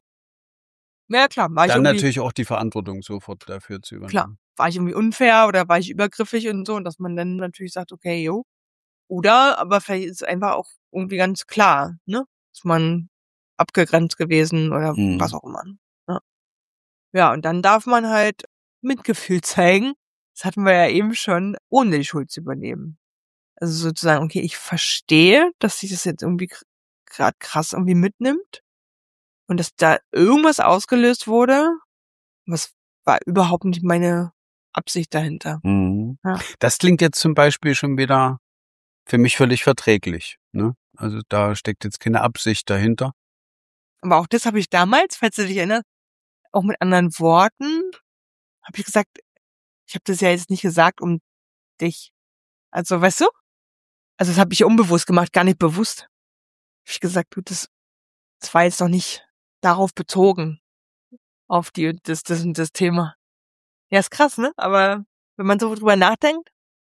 Speaker 2: Ja, klar. War
Speaker 1: Dann
Speaker 2: ich
Speaker 1: natürlich auch die Verantwortung sofort dafür zu übernehmen.
Speaker 2: Klar. War ich irgendwie unfair oder war ich übergriffig und so, und dass man dann natürlich sagt, okay, jo. Oder, aber vielleicht ist es einfach auch irgendwie ganz klar, ne? Ist man abgegrenzt gewesen oder was auch immer. Ja. Ja, und dann darf man halt Mitgefühl zeigen. Das hatten wir ja eben schon, ohne die Schuld zu übernehmen. Also sozusagen, okay, ich verstehe, dass sich das jetzt irgendwie gerade krass irgendwie mitnimmt und dass da irgendwas ausgelöst wurde, was war überhaupt nicht meine Absicht dahinter. Ja.
Speaker 1: Das klingt jetzt zum Beispiel schon wieder für mich völlig verträglich. Ne? Also da steckt jetzt keine Absicht dahinter.
Speaker 2: Aber auch das habe ich damals, falls du dich erinnerst, auch mit anderen Worten, habe ich gesagt, ich habe das ja jetzt nicht gesagt um dich. Also, weißt du? Also das habe ich unbewusst gemacht, gar nicht bewusst. Hab ich gesagt, du, das war jetzt noch nicht darauf bezogen, auf das und das Thema. Ja, ist krass, ne? Aber wenn man so drüber nachdenkt.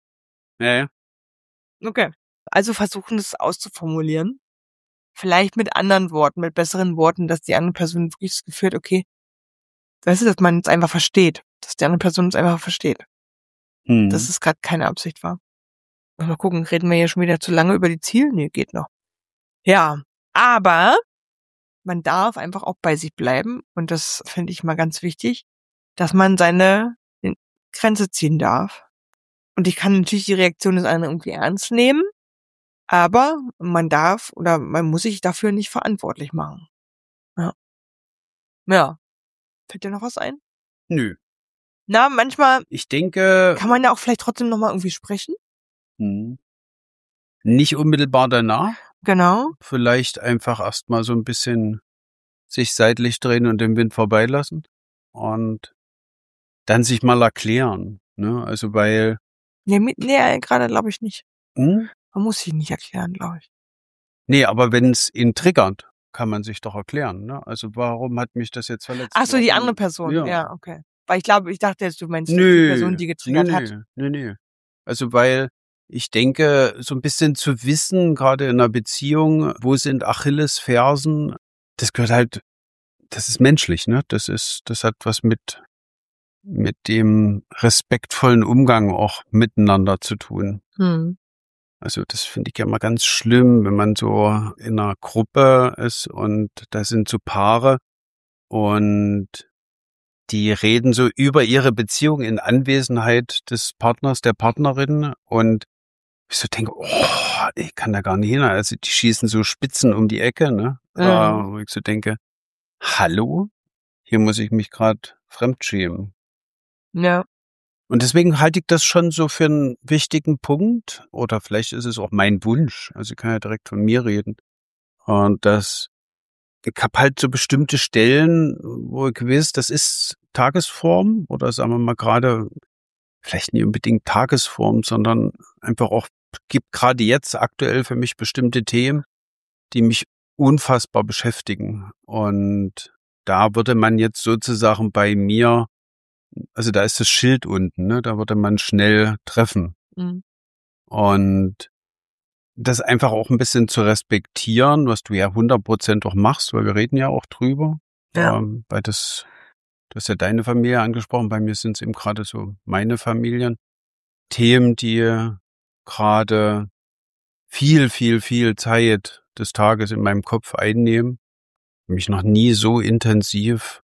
Speaker 1: Ja.
Speaker 2: Okay. Also versuchen, das auszuformulieren. Vielleicht mit anderen Worten, mit besseren Worten, dass die andere Person wirklich das Gefühl hat, okay, weißt du, dass man es einfach versteht. Dass die andere Person es einfach versteht. Dass es gerade keine Absicht war. Mal gucken, reden wir hier schon wieder zu lange über die Ziele? Nee, geht noch. Ja, aber man darf einfach auch bei sich bleiben. Und das finde ich mal ganz wichtig, dass man seine Grenze ziehen darf. Und ich kann natürlich die Reaktion des anderen irgendwie ernst nehmen, aber man darf oder man muss sich dafür nicht verantwortlich machen. Ja. Ja. Fällt dir noch was ein?
Speaker 1: Nö.
Speaker 2: Na, manchmal
Speaker 1: Ich denke,
Speaker 2: kann man ja auch vielleicht trotzdem nochmal irgendwie sprechen.
Speaker 1: Nicht unmittelbar danach.
Speaker 2: Genau.
Speaker 1: Vielleicht einfach erstmal so ein bisschen sich seitlich drehen und den Wind vorbeilassen. Und dann sich mal erklären. Ne? Also weil...
Speaker 2: Nee, gerade glaube ich nicht. Man muss sich nicht erklären, glaube ich.
Speaker 1: Nee, aber wenn es ihn triggert, kann man sich doch erklären. Ne? Also warum hat mich das jetzt verletzt?
Speaker 2: Ach so, die andere Person. Ja, okay. Weil ich dachte jetzt, du meinst die Person, die getriggert hat.
Speaker 1: Nee. Also weil ich denke, so ein bisschen zu wissen, gerade in einer Beziehung, wo sind Achillesfersen, das gehört halt, das ist menschlich, ne? Das hat was mit dem respektvollen Umgang auch miteinander zu tun. Also das finde ich ja immer ganz schlimm, wenn man so in einer Gruppe ist und da sind so Paare und die reden so über ihre Beziehung in Anwesenheit des Partners, der Partnerin, und ich so denke, ich kann da gar nicht hin. Also die schießen so Spitzen um die Ecke, ne? Wo ich so denke, hallo? Hier muss ich mich gerade fremdschämen.
Speaker 2: Ja.
Speaker 1: Und deswegen halte ich das schon so für einen wichtigen Punkt. Oder vielleicht ist es auch mein Wunsch. Also ich kann ja direkt von mir reden. Und ich habe halt so bestimmte Stellen, wo ich weiß, das ist Tagesform oder sagen wir mal gerade, vielleicht nicht unbedingt Tagesform, sondern einfach auch, gibt gerade jetzt aktuell für mich bestimmte Themen, die mich unfassbar beschäftigen. Und da würde man jetzt sozusagen bei mir, also da ist das Schild unten, ne? Da würde man schnell treffen. Und das einfach auch ein bisschen zu respektieren, was du ja 100% auch machst, weil wir reden ja auch drüber.
Speaker 2: Ja.
Speaker 1: Weil du hast ja deine Familie angesprochen, bei mir sind es eben gerade so meine Familien. Themen, die gerade viel, viel, viel Zeit des Tages in meinem Kopf einnehmen. Mich noch nie so intensiv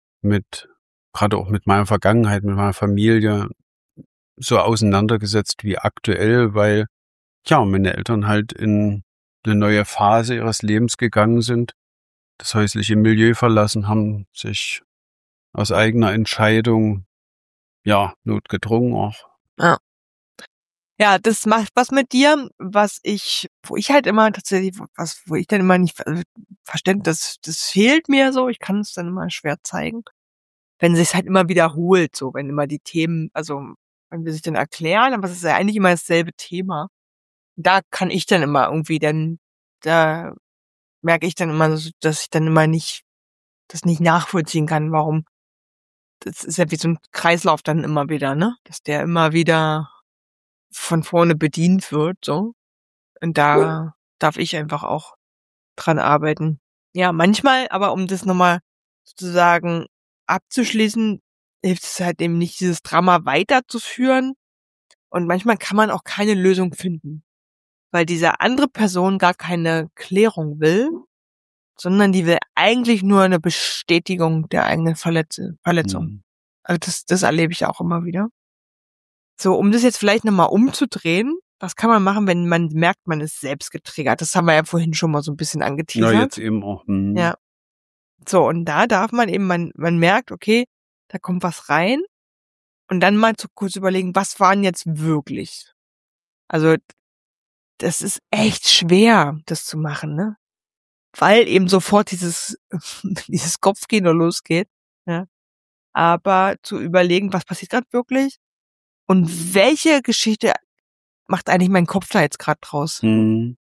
Speaker 1: gerade auch mit meiner Vergangenheit, mit meiner Familie so auseinandergesetzt wie aktuell, weil Ja, und meine Eltern halt in eine neue Phase ihres Lebens gegangen sind, das häusliche Milieu verlassen haben, sich aus eigener Entscheidung, ja, notgedrungen auch.
Speaker 2: Ja. Ja, das macht was mit dir, wo ich halt immer tatsächlich, wo ich dann immer nicht verständlich, das fehlt mir so, ich kann es dann immer schwer zeigen, wenn sich's halt immer wiederholt, so, wenn immer die Themen, also, wenn wir sich dann erklären, aber es ist ja eigentlich immer dasselbe Thema. Da kann ich dann immer irgendwie da merke ich dann immer, dass ich dann immer das nicht nachvollziehen kann, warum. Das ist ja wie so ein Kreislauf dann immer wieder, ne? Dass der immer wieder von vorne bedient wird, so. Und da darf ich einfach auch dran arbeiten. Ja, manchmal, aber um das nochmal sozusagen abzuschließen, hilft es halt eben nicht, dieses Drama weiterzuführen. Und manchmal kann man auch keine Lösung finden, weil diese andere Person gar keine Klärung will, sondern die will eigentlich nur eine Bestätigung der eigenen Verletzung.
Speaker 1: Mhm.
Speaker 2: Also das erlebe ich auch immer wieder. So, um das jetzt vielleicht nochmal umzudrehen, was kann man machen, wenn man merkt, man ist selbst getriggert? Das haben wir ja vorhin schon mal so ein bisschen
Speaker 1: Ja,
Speaker 2: angeteasert.
Speaker 1: jetzt eben auch.
Speaker 2: Ja. So, und da darf man eben, man merkt, okay, da kommt was rein und dann mal zu kurz überlegen, was waren jetzt wirklich? Also, das ist echt schwer, das zu machen, ne? Weil eben sofort dieses Kopfkino losgeht, ja. Aber zu überlegen, was passiert gerade wirklich und welche Geschichte macht eigentlich mein Kopf da jetzt gerade draus?
Speaker 1: Mhm.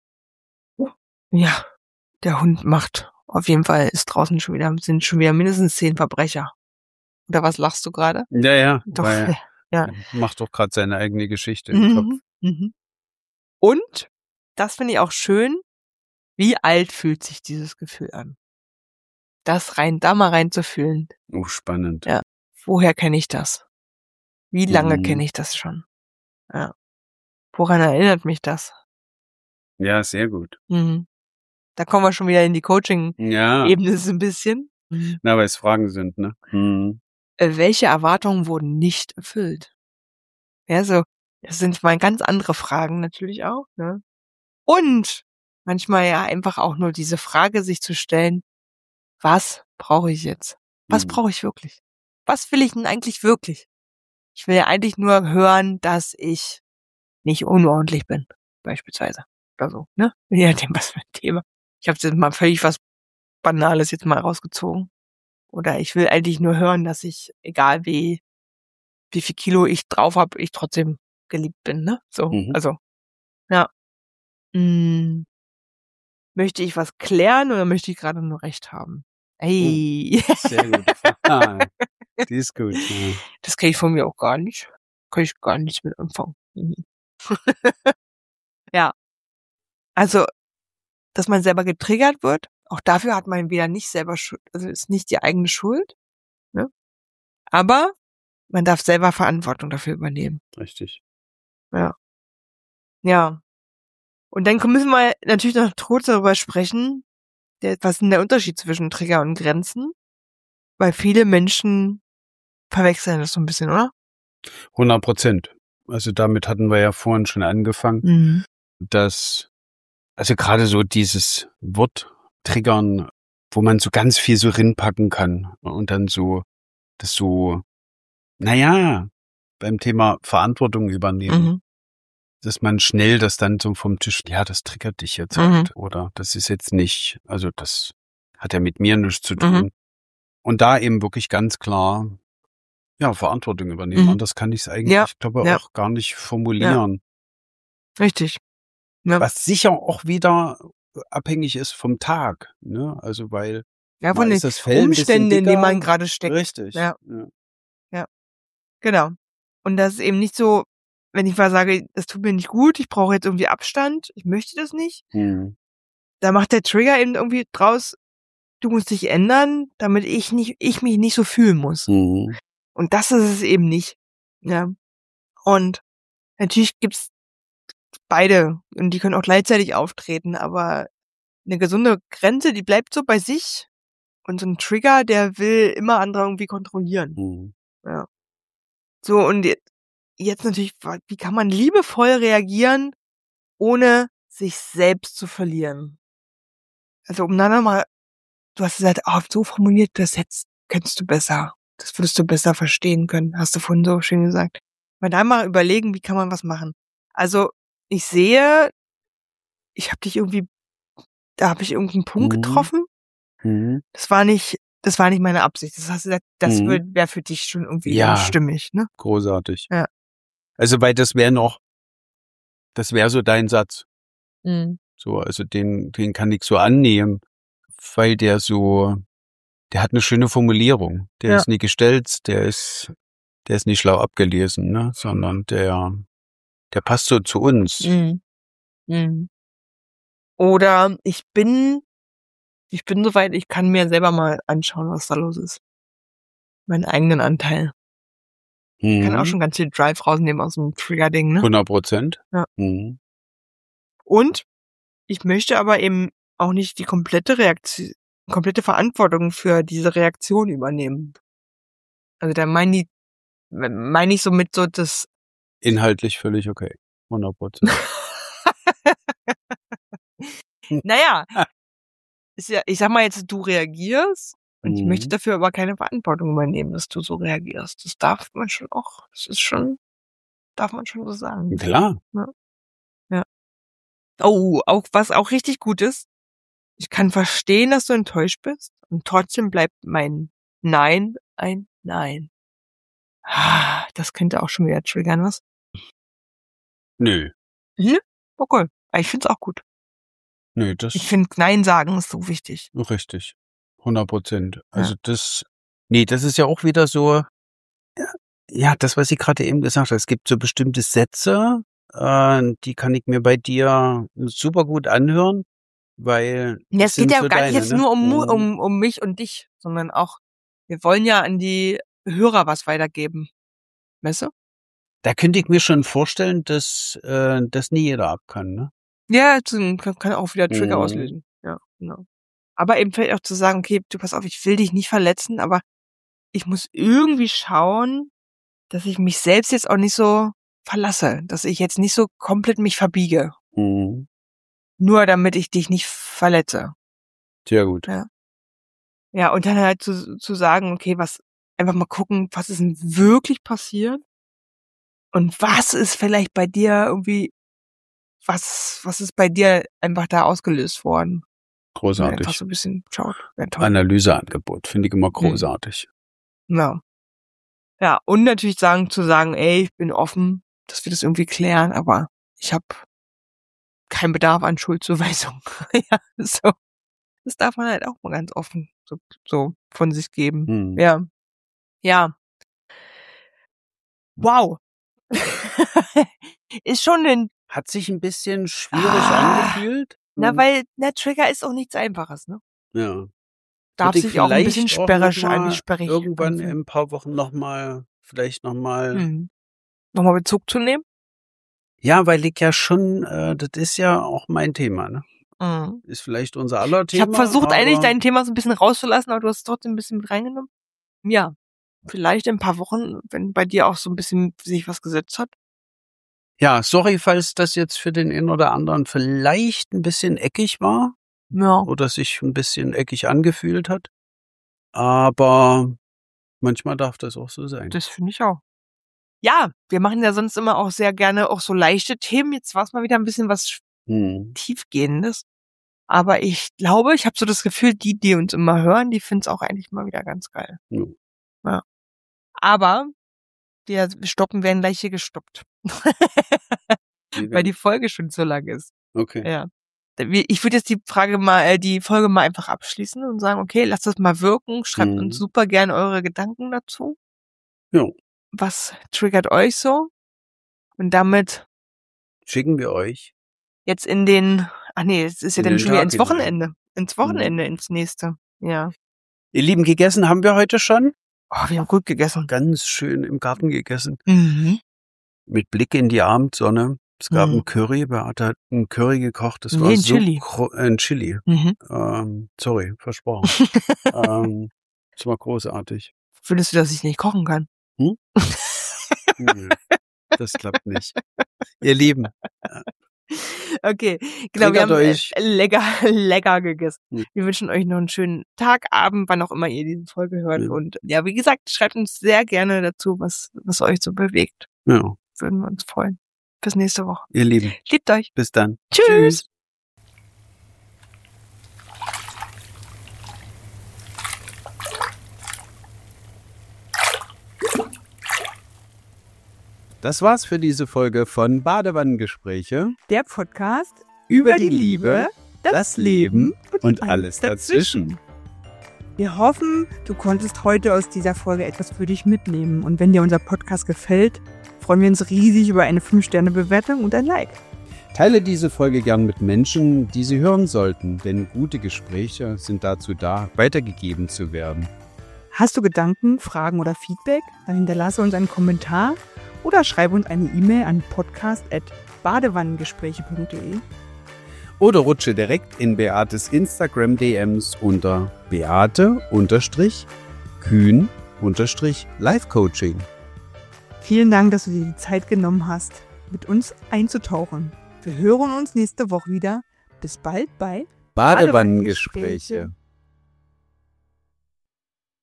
Speaker 2: Ja, der Hund macht auf jeden Fall, sind schon wieder mindestens 10 Verbrecher. Oder was lachst du gerade?
Speaker 1: Ja,
Speaker 2: Doch,
Speaker 1: weil
Speaker 2: ja.
Speaker 1: er macht doch gerade seine eigene Geschichte im Kopf.
Speaker 2: Mhm. Und, das finde ich auch schön, wie alt fühlt sich dieses Gefühl an? Da mal reinzufühlen.
Speaker 1: Oh, spannend.
Speaker 2: Ja. Woher kenne ich das? Wie lange
Speaker 1: Mhm.
Speaker 2: kenne ich das schon? Ja. Woran erinnert mich das?
Speaker 1: Ja, sehr gut.
Speaker 2: Mhm. Da kommen wir schon wieder in die Coaching-Ebene
Speaker 1: Ja,
Speaker 2: so ein bisschen.
Speaker 1: na, weil es Fragen sind, ne? Mhm.
Speaker 2: Welche Erwartungen wurden nicht erfüllt? Ja, so, das sind mal ganz andere Fragen natürlich auch, ne? Und manchmal ja einfach auch nur diese Frage sich zu stellen: Was brauche ich jetzt? Was
Speaker 1: Mhm.
Speaker 2: brauche ich wirklich? Was will ich denn eigentlich wirklich? Ich will ja eigentlich nur hören, dass ich nicht unordentlich bin, beispielsweise. Oder so, ne? Je nachdem, was für ein Thema. Ich habe jetzt mal völlig was Banales jetzt mal rausgezogen. Oder ich will eigentlich nur hören, dass ich, egal wie viel Kilo ich drauf habe, ich trotzdem geliebt bin, ne? So,
Speaker 1: Mhm.
Speaker 2: also, ja. Hm, möchte ich was klären oder möchte ich gerade nur recht haben? Ey.
Speaker 1: Sehr gut. Ah, die ist gut. Ja.
Speaker 2: Das kenne ich von mir auch gar nicht. Kann ich gar nichts mit anfangen. Mhm. Ja, also, dass man selber getriggert wird, auch dafür hat man wieder nicht selber Schuld, also ist nicht die eigene Schuld, ne? Aber man darf selber Verantwortung dafür übernehmen.
Speaker 1: Richtig.
Speaker 2: Ja. Ja. Und dann müssen wir natürlich noch kurz darüber sprechen, was ist denn der Unterschied zwischen Trigger und Grenzen? Weil viele Menschen verwechseln das so ein bisschen, oder?
Speaker 1: 100%. Also damit hatten wir ja vorhin schon angefangen,
Speaker 2: Mhm.
Speaker 1: dass, also gerade so dieses Wort triggern, wo man so ganz viel so rinpacken kann und dann so, das so, naja, beim Thema Verantwortung übernehmen,
Speaker 2: Mhm.
Speaker 1: dass man schnell das dann so vom Tisch, ja, das triggert dich jetzt halt, oder das ist jetzt nicht, also das hat ja mit mir nichts zu tun. Und da eben wirklich ganz klar, ja, Verantwortung übernehmen.
Speaker 2: Mhm.
Speaker 1: Anders kann ich es eigentlich,
Speaker 2: Ja,
Speaker 1: ich glaube,
Speaker 2: ja,
Speaker 1: auch gar nicht formulieren.
Speaker 2: richtig. Ja.
Speaker 1: Was sicher auch wieder abhängig ist vom Tag, ne? Also, weil
Speaker 2: Ja,
Speaker 1: mal
Speaker 2: von den
Speaker 1: ist das Fell ein bisschen
Speaker 2: Umständen, in denen man
Speaker 1: dicker.
Speaker 2: gerade steckt.
Speaker 1: Richtig.
Speaker 2: Ja,
Speaker 1: Ja.
Speaker 2: ja, genau. Und das ist eben nicht so, wenn ich mal sage, das tut mir nicht gut, ich brauche jetzt irgendwie Abstand, ich möchte das nicht,
Speaker 1: Mhm.
Speaker 2: da macht der Trigger eben irgendwie draus, du musst dich ändern, damit ich mich nicht so fühlen muss.
Speaker 1: Mhm.
Speaker 2: Und das ist es eben nicht. Ja. Und natürlich gibt's beide und die können auch gleichzeitig auftreten, aber eine gesunde Grenze, die bleibt so bei sich und so ein Trigger, der will immer andere irgendwie kontrollieren.
Speaker 1: Mhm.
Speaker 2: Ja. So, und jetzt natürlich, wie kann man liebevoll reagieren, ohne sich selbst zu verlieren. Also um dann nochmal, du hast gesagt, so formuliert, das jetzt könntest du besser. Das würdest du besser verstehen können, hast du vorhin so schön gesagt. Mal da mal überlegen, wie kann man was machen. Also ich sehe, da habe ich irgendeinen Punkt getroffen. Das war nicht meine Absicht. Das hast du gesagt, das wäre für dich schon irgendwie ganz stimmig, ne?
Speaker 1: Großartig.
Speaker 2: Ja.
Speaker 1: Also, weil das wäre so dein Satz. So, also den kann ich so annehmen, weil der hat eine schöne Formulierung. Der ist nicht gestellt, der ist nicht schlau abgelesen, ne, sondern der passt so zu uns.
Speaker 2: Oder ich bin soweit, ich kann mir selber mal anschauen, was da los ist. Meinen eigenen Anteil. Ich kann auch schon ganz viel Drive rausnehmen aus dem Trigger-Ding, ne?
Speaker 1: 100%.
Speaker 2: Ja. Und ich möchte aber eben auch nicht die komplette Verantwortung für diese Reaktion übernehmen. Also da meine ich somit so das...
Speaker 1: Inhaltlich völlig okay. 100%.
Speaker 2: Naja, ich sag mal jetzt, du reagierst und ich möchte dafür aber keine Verantwortung übernehmen, dass du so reagierst. Das darf man schon so sagen.
Speaker 1: Klar.
Speaker 2: Ja. Oh, auch was auch richtig gut ist, ich kann verstehen, dass du enttäuscht bist und trotzdem bleibt mein Nein ein Nein. Das könnte auch schon wieder triggern, was?
Speaker 1: Nö.
Speaker 2: Okay, ich find's auch gut.
Speaker 1: Nö,
Speaker 2: ich finde, Nein sagen ist so wichtig.
Speaker 1: Richtig. 100%. Also das ist ja auch wieder so, ja, das, was ich gerade eben gesagt habe. Es gibt so bestimmte Sätze, die kann ich mir bei dir super gut anhören, weil
Speaker 2: es geht ja so gar nicht jetzt nur
Speaker 1: um
Speaker 2: um mich und dich, sondern auch, wir wollen ja an die Hörer was weitergeben. Weißt du?
Speaker 1: Da könnte ich mir schon vorstellen, dass das nie jeder ab kann, ne?
Speaker 2: Ja, kann auch wieder Trigger auslösen. Ja, genau. Aber eben vielleicht auch zu sagen, okay, du pass auf, ich will dich nicht verletzen, aber ich muss irgendwie schauen, dass ich mich selbst jetzt auch nicht so verlasse, dass ich jetzt nicht so komplett mich verbiege. Nur damit ich dich nicht verletze.
Speaker 1: Sehr gut.
Speaker 2: Ja, und dann halt zu sagen, okay, einfach mal gucken, was ist denn wirklich passiert? Und was ist vielleicht bei dir irgendwie, was ist bei dir einfach da ausgelöst worden?
Speaker 1: Großartig.
Speaker 2: Einfach so ein bisschen schaut.
Speaker 1: Analyseangebot, finde ich immer großartig.
Speaker 2: Ja. Ja, und natürlich zu sagen, ey, ich bin offen, dass wir das irgendwie klären, aber ich habe keinen Bedarf an Schuldzuweisung. Ja, so. Das darf man halt auch mal ganz offen so von sich geben. Ja. Ja. Wow. Ist schon
Speaker 1: hat sich ein bisschen schwierig angefühlt.
Speaker 2: Weil Trigger ist auch nichts Einfaches, ne?
Speaker 1: Ja.
Speaker 2: Darf sich auch ein bisschen sperrig
Speaker 1: irgendwann in ein paar Wochen nochmal
Speaker 2: Bezug zu nehmen?
Speaker 1: Ja, weil ich ja schon, das ist ja auch mein Thema, ne? Ist vielleicht unser aller Thema.
Speaker 2: Ich habe versucht, eigentlich dein Thema so ein bisschen rauszulassen, aber du hast es trotzdem ein bisschen mit reingenommen. Ja, vielleicht in ein paar Wochen, wenn bei dir auch so ein bisschen sich was gesetzt hat.
Speaker 1: Ja, sorry, falls das jetzt für den einen oder anderen vielleicht ein bisschen eckig war.
Speaker 2: Ja.
Speaker 1: Oder sich ein bisschen eckig angefühlt hat. Aber manchmal darf das auch so sein.
Speaker 2: Das finde ich auch. Ja, wir machen ja sonst immer auch sehr gerne auch so leichte Themen. Jetzt war es mal wieder ein bisschen was Tiefgehendes. Aber ich glaube, ich habe so das Gefühl, die uns immer hören, die finden es auch eigentlich mal wieder ganz geil. Ja. Aber wir Stoppen werden gleich hier gestoppt. Weil die Folge schon so lang ist.
Speaker 1: Okay.
Speaker 2: Ja. Ich würde jetzt die Folge mal einfach abschließen und sagen, okay, lasst das mal wirken. Schreibt uns super gerne eure Gedanken dazu.
Speaker 1: Ja.
Speaker 2: Was triggert euch so? Und damit
Speaker 1: schicken wir euch
Speaker 2: jetzt es ist ja dann schon wieder ins Wochenende. Ins nächste. Ja.
Speaker 1: Ihr Lieben, gegessen haben wir heute schon.
Speaker 2: Oh, wir haben gut gegessen.
Speaker 1: Ganz schön im Garten gegessen. Mit Blick in die Abendsonne. Es gab ein Curry, Beate hat ein Curry gekocht. Das war so ein Chili. Sorry, versprochen. Das war großartig.
Speaker 2: Findest du, dass ich nicht kochen kann?
Speaker 1: Nee, das klappt nicht. Ihr Lieben.
Speaker 2: Okay, genau, wir
Speaker 1: Triggert
Speaker 2: haben
Speaker 1: euch.
Speaker 2: lecker gegessen.
Speaker 1: Hm.
Speaker 2: Wir wünschen euch noch einen schönen Tag, Abend, wann auch immer ihr diese Folge hört.
Speaker 1: Ja.
Speaker 2: Und ja, wie gesagt, schreibt uns sehr gerne dazu, was euch so bewegt.
Speaker 1: Ja,
Speaker 2: Würden wir uns freuen. Bis nächste Woche.
Speaker 1: ihr Lieben,
Speaker 2: Liebt euch.
Speaker 1: bis dann.
Speaker 2: Tschüss.
Speaker 1: Das war's für diese Folge von Badewannengespräche.
Speaker 2: Der Podcast
Speaker 1: Über die Liebe, das Leben und alles dazwischen.
Speaker 2: Wir hoffen, du konntest heute aus dieser Folge etwas für dich mitnehmen. Und wenn dir unser Podcast gefällt, freuen wir uns riesig über eine 5-Sterne-Bewertung und ein Like.
Speaker 1: Teile diese Folge gern mit Menschen, die sie hören sollten, denn gute Gespräche sind dazu da, weitergegeben zu werden.
Speaker 2: Hast du Gedanken, Fragen oder Feedback? Dann hinterlasse uns einen Kommentar oder schreibe uns eine E-Mail an podcast@badewannengespräche.de.
Speaker 1: Oder rutsche direkt in Beates Instagram-DMs unter Beate-Kühn-Life-Coaching.
Speaker 2: Vielen Dank, dass du dir die Zeit genommen hast, mit uns einzutauchen. Wir hören uns nächste Woche wieder. Bis bald bei
Speaker 1: Badewannengespräche.